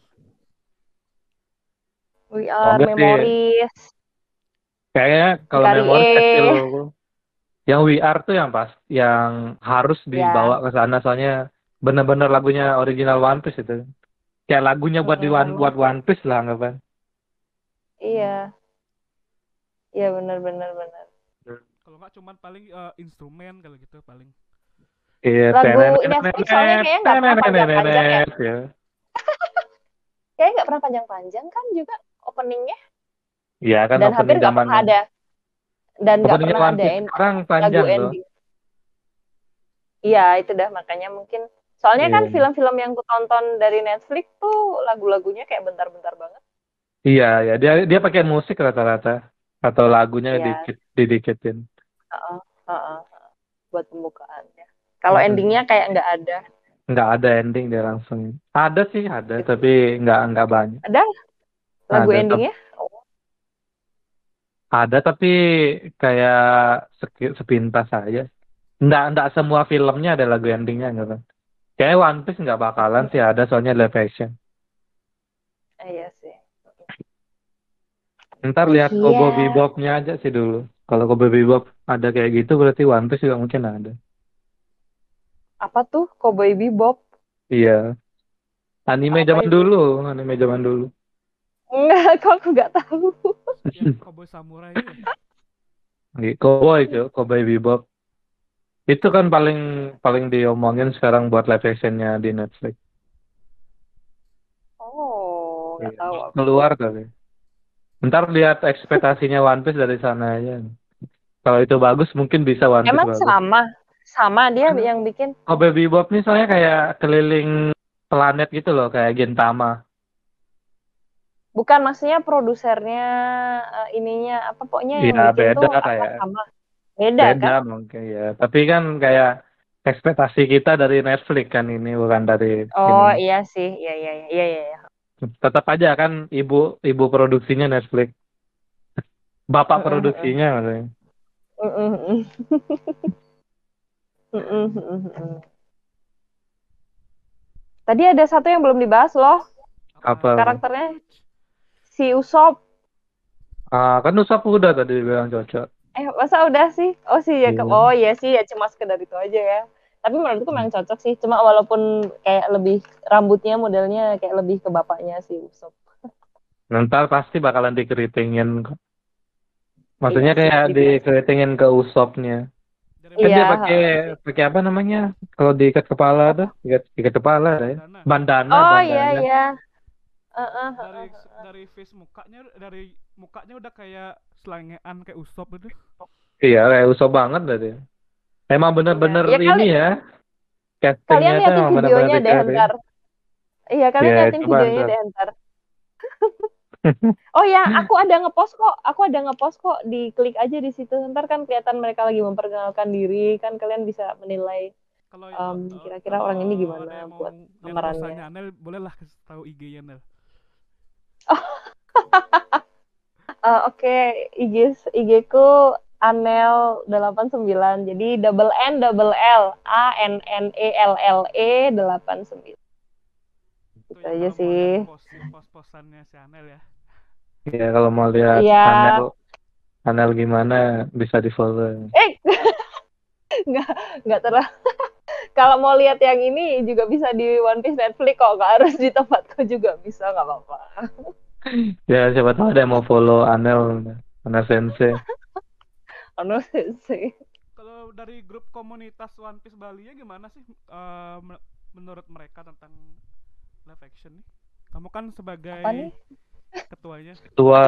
We are Semoga sih Memories, kayaknya kalau memori kecil Hikarie. yang V R tuh yang pas yang harus dibawa Ya, ke sana soalnya bener-bener lagunya original One Piece itu. Kayak lagunya buat di mm-mm, One, memang. buat One Piece lah anggapan. Iya, iya benar benar benar. kalau nggak cuman paling eh, instrumen kalau gitu paling. Iya, Lagu tenenenet, Netflix soalnya kayaknya nggak pernah panjang-panjang ya. tenenenet, ya. Kayaknya nggak pernah panjang-panjang kan juga openingnya. Iya kan Dan hampir opening nggak pernah zamannya. ada dan nggak Openingnya pernah One ada Piece en- sekarang lagu panjang loh. ending. Iya itu dah makanya mungkin. Soalnya kan Iya. film-film yang ku tonton dari Netflix tuh lagu-lagunya kayak bentar-bentar banget. Iya, ya dia dia pakai musik rata-rata atau lagunya Iya, dikit didikitin. heeh, heeh, buat pembukaannya. Kalau Mm-mm. endingnya kayak nggak ada. Nggak ada ending dia langsung. Ada sih, ada, Gitu. tapi nggak nggak banyak. Ada lagu Ada, tap- endingnya? Oh, ada tapi kayak seki- sepintas aja. Nggak nggak semua filmnya ada lagu endingnya nggak kan? Kayak One Piece nggak bakalan sih ada soalnya live action. Iya sih. Ntar lihat Iya. Cowboy Bebop-nya aja sih dulu. Kalau Cowboy Bebop ada kayak gitu berarti One Piece juga mungkin ada. Apa tuh Cowboy Bebop? Iya. Anime Apa zaman itu? dulu, anime zaman dulu. Enggak, kok aku nggak tahu. Yang cowboy samurai itu ya. Cowboy itu, Cowboy Bebop. Itu kan paling paling diomongin sekarang buat live actionnya di Netflix. Oh, nggak Iya, tahu baru aku. keluar kali. Ntar lihat ekspektasinya One Piece dari sana aja. Kalau itu bagus mungkin bisa One Piece Emang bagus. sama, sama dia Kan yang bikin. Cowboy Bebop nih soalnya kayak keliling planet gitu loh, kayak Gintama. Bukan maksudnya produsernya eh, ininya apa pokoknya yang Iya bikin beda tuh apa kayak sama. Beda beda kan? mungkin ya. Tapi kan kayak ekspektasi kita dari Netflix kan ini bukan dari ini. Oh iya sih, iya iya iya iya iya. Tetap aja kan ibu ibu produksinya Netflix. Bapak Mm, mm, mm. produksinya maksudnya. Mm, mm, mm. Mm, mm, mm, mm. Tadi ada satu yang belum dibahas loh, Apa? Apa? karakternya si Usop. Ah, kan Usap udah tadi bilang cocok. Eh, masa udah sih? Oh sih ya, Iya. oh iya sih ya cuma sekedar itu aja ya. Tapi menurutku memang cocok sih, cuma walaupun kayak lebih rambutnya modelnya kayak lebih ke bapaknya si Usop. Ntar pasti bakalan dikeritingin kok. Maksudnya Iya sih, kayak gitu. dikeritingin ke Usopnya. Dari Kan Iya, dia mana? pakai heeh sih. pakai apa namanya? Kalau diikat kepala tuh, Apa? ikat, ikat kepala ya. Bandana. Bandana, Oh iya bandana. iya. Heeh, Dari heeh. dari face mukanya dari mukanya udah kayak selengean kayak Usop itu. Iya, kayak Usop banget tadi. Emang Iya. bener-bener Ya kali ini ya. Castingnya kalian tuh liatin emang bener-bener videonya deh dicari. ntar. Iya, kalian Ya, liatin coba videonya ntar. deh ntar. Oh ya, aku ada ngepost kok. Aku ada ngepost kok. Diklik aja di situ. Ntar kan kelihatan mereka lagi memperkenalkan diri. Kan kalian bisa menilai Kalau um, eh, kira-kira kalau orang ini ada gimana yang mau buat yang pemerannya. dosanya Anel, bolehlah kasih tahu I G-nya Anel. Uh, Oke, okay. I G I G ku Anel delapan sembilan. Jadi double N double L A N N E L L E delapan sembilan. Itu Gitu ya aja kalau mau lihat sih. post post-postannya si Anel ya. Ya, kalau mau lihat Iya. Anel, Anel gimana bisa di-follow. Eh, nggak nggak terlalu. Kalau mau lihat yang ini juga bisa di One Piece Netflix kok, nggak harus di tempatku juga bisa, nggak apa-apa. Ya, siapa tahu ada yang mau follow Anel, Anel Sensei. Anu sih. Kalau dari grup komunitas One Piece Bali ya gimana sih eh, me- menurut mereka tentang live action nih? Kamu kan sebagai Apa nih? ketuanya. Tua.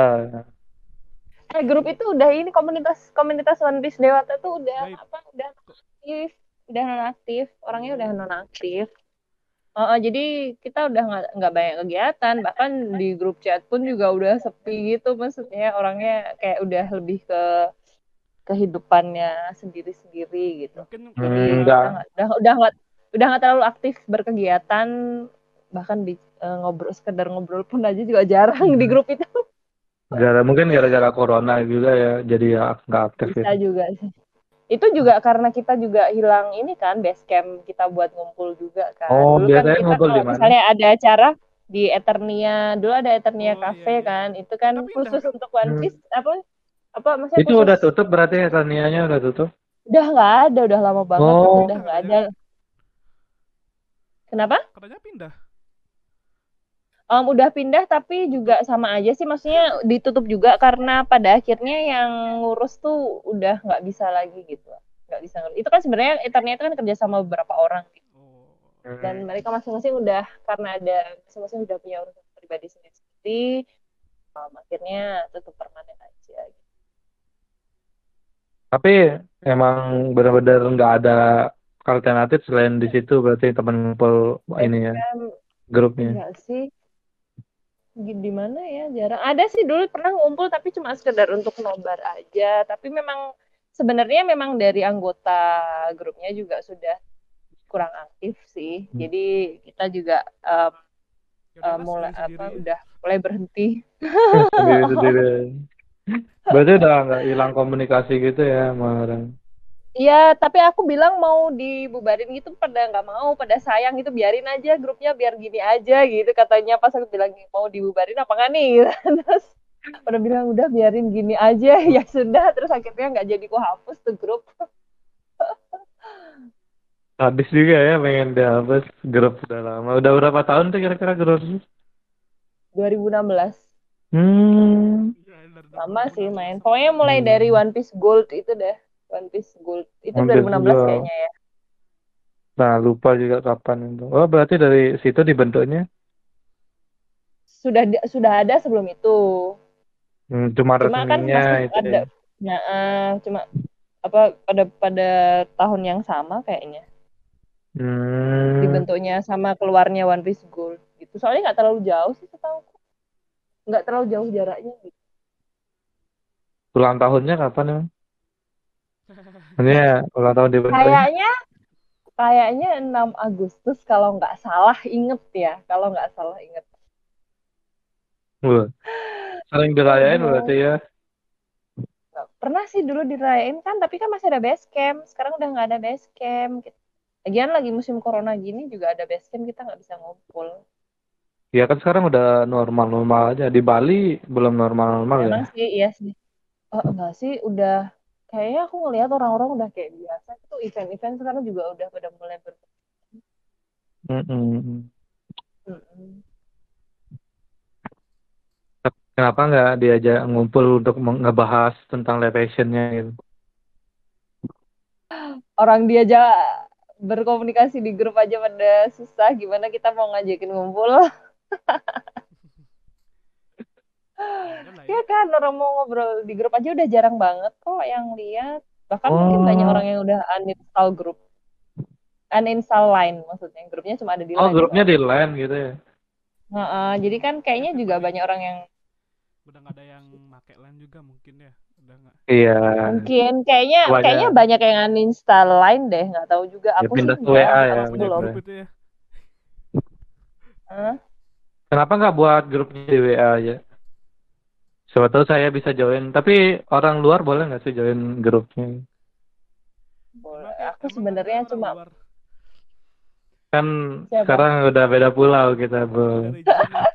Eh, grup itu udah ini komunitas komunitas One Piece Dewata tuh udah Gaib. apa? Udah aktif, udah nonaktif, orangnya udah nonaktif. Uh, jadi kita udah nggak nggak banyak kegiatan, bahkan di grup chat pun juga udah sepi gitu, maksudnya orangnya kayak udah lebih ke kehidupannya sendiri-sendiri gitu. Mungkin Jadi Hmm, karena kita enggak. nggak udah udah nggak udah nggak terlalu aktif berkegiatan, bahkan di uh, ngobrol sekedar ngobrol pun aja juga jarang di grup itu. Gara, mungkin gara-gara corona juga ya, jadi ya nggak aktif Bisa gitu. juga sih. Itu juga karena kita juga hilang ini kan, base camp kita buat ngumpul juga kan. Oh, Dulu kan biasanya kita ngumpul di kalau mana? misalnya ada acara di Eternia, dulu ada Eternia oh iya Cafe iya. kan, itu kan Udah pindah khusus kan? untuk One Hmm. Piece apa apa maksudnya Itu khusus udah tutup berarti ya, Tanianya udah tutup? udah nggak ada, udah lama banget itu Oh, udah Pindah nggak katanya ada. kan? Kenapa? Katanya pindah. Um, udah pindah tapi juga sama aja sih, maksudnya ditutup juga karena pada akhirnya yang ngurus tuh udah nggak bisa lagi gitu, nggak bisa ngurus. Itu kan sebenarnya Eternia itu kan kerja sama beberapa orang gitu. Oh. Dan hmm. mereka masing-masing udah karena ada masing-masing udah punya urusan pribadi sendiri, um, akhirnya tutup permanen aja gitu. Tapi emang benar-benar nggak ada alternatif selain di situ berarti teman ngumpul ini ya, Basecamp grupnya. enggak sih, di mana ya, jarang ada sih. Dulu pernah ngumpul tapi cuma sekedar untuk nobar aja, tapi memang sebenarnya memang dari anggota grupnya juga sudah kurang aktif sih, Hmm. jadi kita juga um, Ya uh, udahlah, mulai sendiri-sendiri apa ya. udah mulai berhenti. Sendiri-sendiri. Berarti udah nggak hilang komunikasi gitu ya sama orang. Iya, tapi aku bilang mau dibubarin gitu pada nggak mau, pada sayang gitu, biarin aja grupnya biar gini aja gitu katanya. Pas aku bilang mau dibubarin apa nggak nih? Terus pada bilang udah biarin gini aja ya sudah. Terus akhirnya nggak jadi ku hapus tuh grup. Habis juga ya pengen dihapus grup udah lama. Udah berapa tahun tuh kira-kira grup? dua ribu enam belas. Hmm. Ya, dari Lama sih dua ribu enam belas main. sampai Pokoknya mulai dari Hmm. One Piece Gold itu deh. One Piece Gold. Itu Hampir dua ribu enam belas juga. kayaknya ya. Nah, lupa juga kapan itu. Oh, berarti dari situ dibentuknya Sudah sudah ada sebelum itu. hmm, cuma Cuma kan resminya masih itu ya. ada, nah, eh, cuma apa pada pada tahun yang sama kayaknya Hmm, dibentuknya sama keluarnya One Piece Gold gitu. Soalnya nggak terlalu jauh sih setahu, nggak terlalu jauh jaraknya gitu. ulang tahunnya kapan emang? Ini ya, ulang tahun dibentuknya. Kayaknya kayaknya enam Agustus kalau nggak salah inget ya, kalau nggak salah inget. Wah, sering dirayain berarti ya. Nggak pernah sih dulu dirayain kan, tapi kan masih ada base camp. Sekarang udah nggak ada base camp. Gitu. Lagian lagi musim corona gini juga ada base camp kita nggak bisa ngumpul. Ya kan sekarang udah normal-normal aja. Di Bali belum normal-normal ya. Memang sih iya sih. Oh, enggak sih, udah kayaknya aku ngelihat orang-orang udah kayak biasa. Itu event-event sekarang juga udah pada mulai ber. Mm-mm. Mm-mm. Kenapa nggak diajak ngumpul untuk meng- ngebahas tentang live actionnya gitu? Orang dia aja berkomunikasi di grup aja pada susah, gimana kita mau ngajakin ngumpul? ada lah Ya ya. kan, orang mau ngobrol di grup aja udah jarang banget kok yang lihat. Bahkan mungkin banyak Oh, orang yang udah uninstall grup, uninstall line maksudnya. Grupnya cuma ada di oh line grupnya di soalnya. LAN gitu ya. Heeh, jadi kan Ya kayaknya sih juga paling banyak orang yang udah nggak ada yang make lain juga mungkin ya. Udah nggak. Iya, mungkin kayaknya kayaknya banyak banyak yang uninstall line deh, nggak tahu juga. ya Aku sih pindah ke enggak, W A Udah ya aku nggak punya benar. belum. grup itu ya. Hah? Kenapa nggak buat grupnya di W A aja? Siapa tahu saya bisa join. Tapi orang luar boleh nggak sih join grupnya? Emang Boleh. kayak Aku emang ada sebenarnya orang cuma luar. Kan siapa? sekarang udah beda pulau kita, bro. Beda region ya.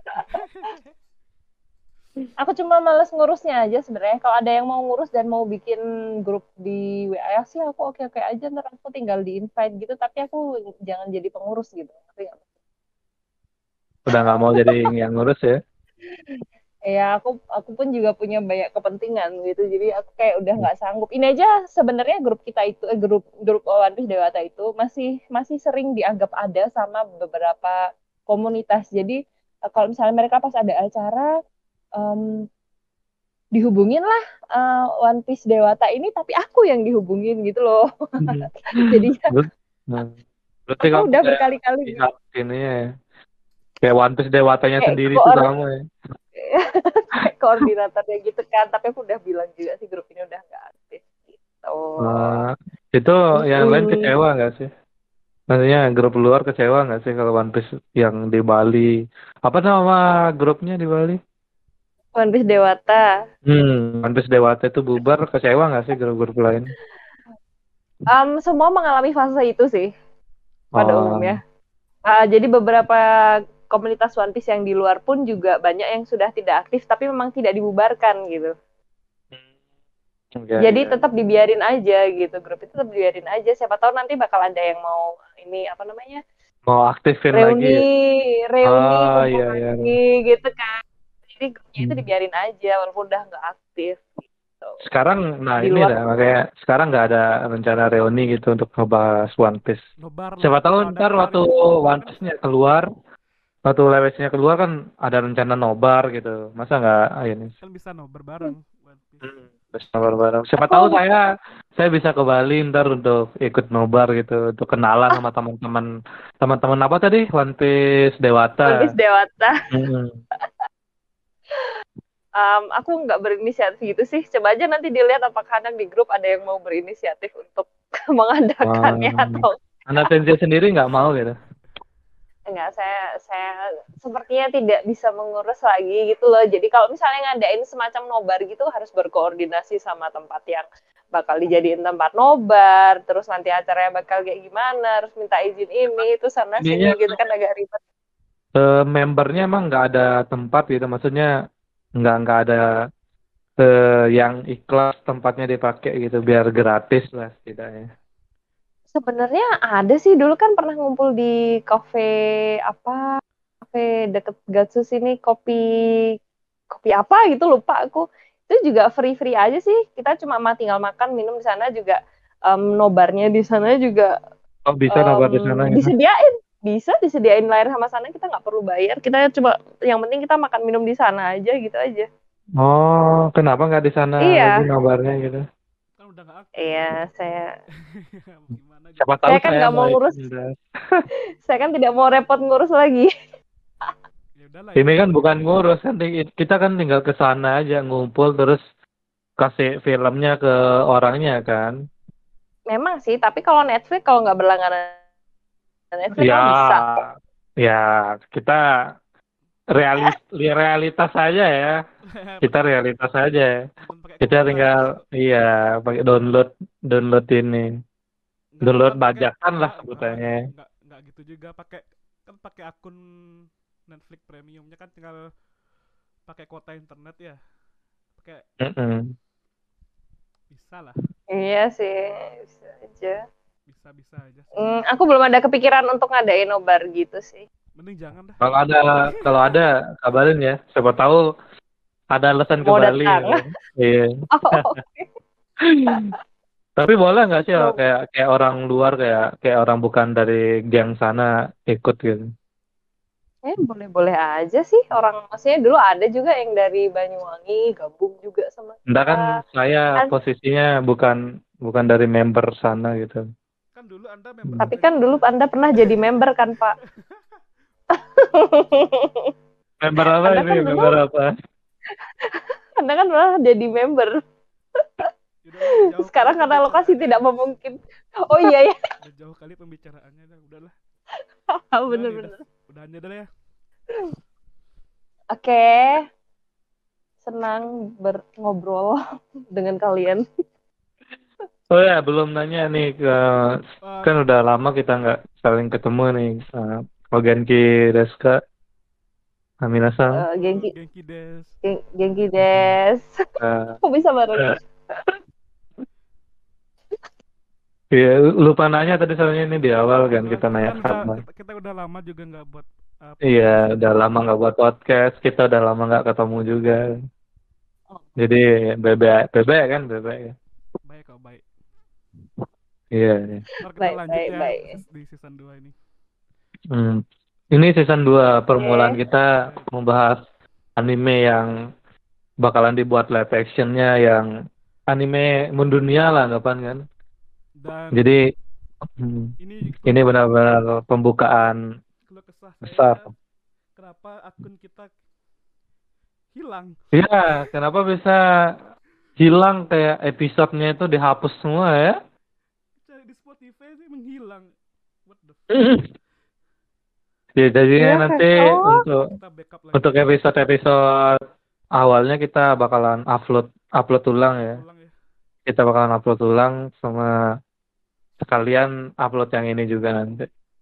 Aku cuma males ngurusnya aja sebenarnya. Kalau ada yang mau ngurus dan mau bikin grup di W A sih aku oke-oke aja. Ntar aku tinggal di invite gitu. Tapi aku jangan jadi pengurus gitu. Ngerti nggak? Udah nggak mau jadi yang ngurus ya. Ya aku aku pun juga punya banyak kepentingan gitu. Jadi aku kayak udah nggak sanggup. Ini aja sebenarnya grup kita itu eh, grup grup One Piece Dewata itu masih masih sering dianggap ada sama beberapa komunitas. Jadi eh, kalau misalnya mereka pas ada acara em, dihubungin lah eh, One Piece Dewata ini, tapi aku yang dihubungin gitu loh. Jadinya Ber- nah, Berarti aku kamu udah kayak berkali-kali pihak ini ya. Kayak One Piece Dewatanya kayak sendiri tuh koor kamu ya. kayak koordinatornya gitu kan. Tapi aku udah bilang juga sih grup ini udah nggak aktif gitu. Nah, itu yang lain Mm-mm. kecewa nggak sih? Maksudnya grup luar kecewa nggak sih kalau One Piece yang di Bali? Apa nama grupnya di Bali? One Piece Dewata. Hmm, One Piece Dewata itu bubar, kecewa nggak sih grup-grup lain? Um, semua mengalami fase itu sih pada Oh, umumnya. Uh, jadi beberapa komunitas One Piece yang di luar pun juga banyak yang sudah tidak aktif, tapi memang tidak dibubarkan gitu. iya, Jadi iya. tetap dibiarin aja gitu, grup itu tetap dibiarin aja. Siapa tahu nanti bakal ada yang mau ini apa namanya, Mau aktifin lagi reuni, ya? reuni, Oh, kumpul iya, iya. lagi gitu kan. Jadi grupnya itu Hmm. dibiarin aja walaupun udah nggak aktif gitu. Sekarang, nah Di ini luar dah, makanya sekarang nggak ada rencana reuni gitu untuk ngebahas One Piece. Nobar lah. Siapa tahu Kalau ada ntar nobar waktu itu One kan Piece-nya keluar, waktu Lewesnya keluar kan ada rencana nobar gitu. Masa nggak ah, ini? kan bisa nobar bareng One Piece. Hmm. Terus nobar bareng. Siapa tahu aku saya saya bisa ke Bali ntar untuk ikut nobar gitu, untuk kenalan sama teman-teman teman-teman apa tadi? One Piece Dewata. One Piece Dewata. Hmm. Um, aku nggak berinisiatif gitu sih. Coba aja nanti dilihat apakah kadang di grup ada yang mau berinisiatif untuk mengadakannya Wah. atau Anak Tenzia sendiri nggak mau gitu. enggak, saya saya sepertinya tidak bisa mengurus lagi gitu loh. Jadi kalau misalnya ngadain semacam nobar gitu harus berkoordinasi sama tempat yang bakal dijadiin tempat nobar, terus nanti acaranya bakal kayak gimana, harus minta izin ini, itu sana Ininya sini gitu kan agak ribet. eh, membernya emang nggak ada tempat gitu, maksudnya nggak nggak ada eh, yang ikhlas tempatnya dipakai gitu, biar gratis lah setidaknya. Sebenarnya ada sih, dulu kan pernah ngumpul di kafe apa, kafe deket Gatsus ini, kopi kopi apa gitu lupa aku. Itu juga free-free aja sih. Kita cuma ma- tinggal makan, minum di sana juga, em, nobarnya di sana juga Oh bisa nobar di sana em, gitu. disediain. Bisa disediain layar sama sana, kita nggak perlu bayar. Kita cuma yang penting kita makan minum di sana aja gitu aja. Oh, kenapa nggak di sana aja Iya, nobarnya gitu? Kan udah nggak aktif. iya saya Gimana gitu? Siapa tahu saya kan saya nggak mau mau ngurus, ikut. saya kan tidak mau repot ngurus lagi. Ya udahlah ya. Ini kan bukan ngurus kan, kita kan tinggal ke sana aja ngumpul terus kasih filmnya ke orangnya kan. Memang sih, tapi kalau Netflix kalau nggak berlangganan Netflix Ya, mah bisa. ya kita realis realitas saja ya. Kita realitas saja. Nonton pakai Kita kuota. tinggal iya pakai download download ini. Nggak Download nonton pakai bajakan lah nggak nggak sebutannya. nggak nggak gitu juga, pakai kan pakai akun Netflix premiumnya kan tinggal pakai kuota internet ya. Pakai Mm-mm. bisa lah. Iya sih, bisa aja. Bisa bisa aja sih. Hmm, aku belum ada kepikiran untuk ngadain nobar gitu sih. Mending jangan dah. Kalau ada kalau ada kabarin ya. Siapa tahu ada alasan ke Mau Bali. datang. Ya. Iya. Oh, Tapi boleh nggak sih no. kayak kayak orang luar kayak kayak orang bukan dari geng sana ikut gitu? Eh, boleh-boleh aja sih. Orang maksudnya dulu ada juga yang dari Banyuwangi gabung juga sama Enggak kan kita. saya Kan, posisinya bukan bukan dari member sana gitu. Kan dulu Anda member tapi kita kan juga. dulu Anda pernah jadi member kan, Pak? Member apa Anda ini? kan Member dulu, apa? Anda kan pernah jadi member. Yaudahlah, udah jauh Sekarang kali karena lokasi pembicaraannya. tidak memungkinkan. Oh iya ya, Udah jauh kali pembicaraannya dah. Udahlah. Udah nih, udah. bener-bener. Udah aja dah ya. Oke, senang berngobrol dengan kalian. Oh ya, belum nanya nih ke Uh, kan udah lama kita nggak saling ketemu nih. Uh, Ogenki desu ka? Aminasan. Eh, Genki, Genki des. Gen- Genki des. Uh, Kok bisa bareng? Iya, lupa nanya tadi soalnya ini di awal kan Uh, kita nanya kan udah, kapan. kita, kita udah lama juga nggak buat uh, Iya, podcast udah ini. lama nggak buat podcast, kita udah lama nggak ketemu juga. Jadi bebek bebek kan bebek ya. Baik kok, baik. Iya. Iya. Ntar kita Baik, lanjut baik, ya baik. di season dua ini. Hmm. Ini season dua permulaan Oke. kita membahas anime yang bakalan dibuat live actionnya yang anime mendunia lah anggapan kan. Dan Jadi hmm, ini ini benar-benar pembukaan kalau kesah besar. saya kenapa akun kita hilang. Iya, kenapa bisa hilang kayak episodenya itu dihapus semua ya? Cari di Spotify sih menghilang. What the fuck? Ya, jadinya Iya, nanti oh. untuk Kita backup lagi. untuk episode-episode awalnya kita bakalan upload upload ulang ya. Ulang ya. Kita bakalan upload ulang sama sekalian upload yang ini juga nanti.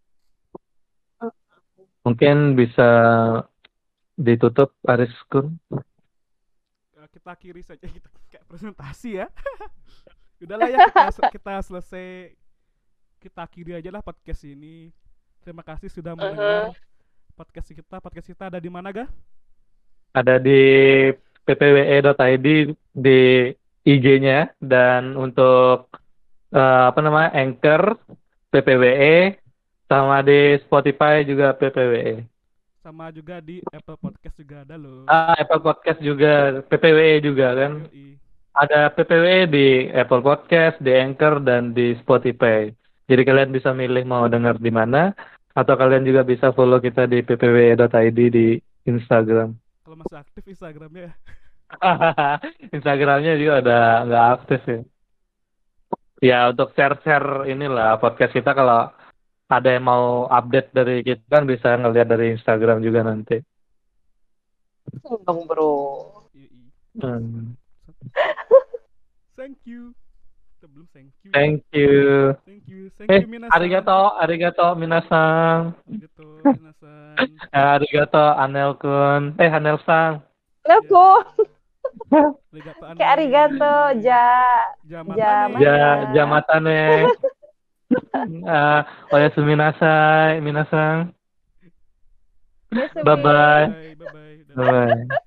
Mungkin bisa ditutup Aris Kun. Uh, kita akhiri saja, kita kayak presentasi ya. Udahlah ya, kita kita selesai, kita akhiri aja lah podcast ini. Terima kasih sudah mendengar podcast kita. Podcast kita ada di mana, Ga? Ada di p p w e dot i d di I G-nya, dan untuk uh, apa namanya Anchor P P W E, sama di Spotify juga P P W E. Sama juga di Apple Podcast juga ada loh. Ah, Apple Podcast juga, P P W E juga kan. Yoi. Ada P P W E di Apple Podcast, di Anchor, dan di Spotify. Jadi kalian bisa milih mau dengar di mana, atau kalian juga bisa follow kita di p p w e dot i d di Instagram. Kalau masih aktif Instagramnya ya. Instagramnya juga udah nggak aktif ya. Ya untuk share-share inilah podcast kita, kalau ada yang mau update dari kita kan bisa ngelihat dari Instagram juga nanti. Dong bro. Yoi. Hmm. Thank you. Kita belum thank you. ya. Thank you. Thank you. Thank Eh, you minasan. arigato, arigato minasan. Arigato minasan. Eh, arigato Anel-kun. Eh, Anel-san. Lepo. Arigato ane. Kayak arigato ja Jamatane. Ja, Mana? jamatane. Ah, oyasumi nasai, minasan. Yasumi. Bye-bye. Bye bye. Bye bye. Bye.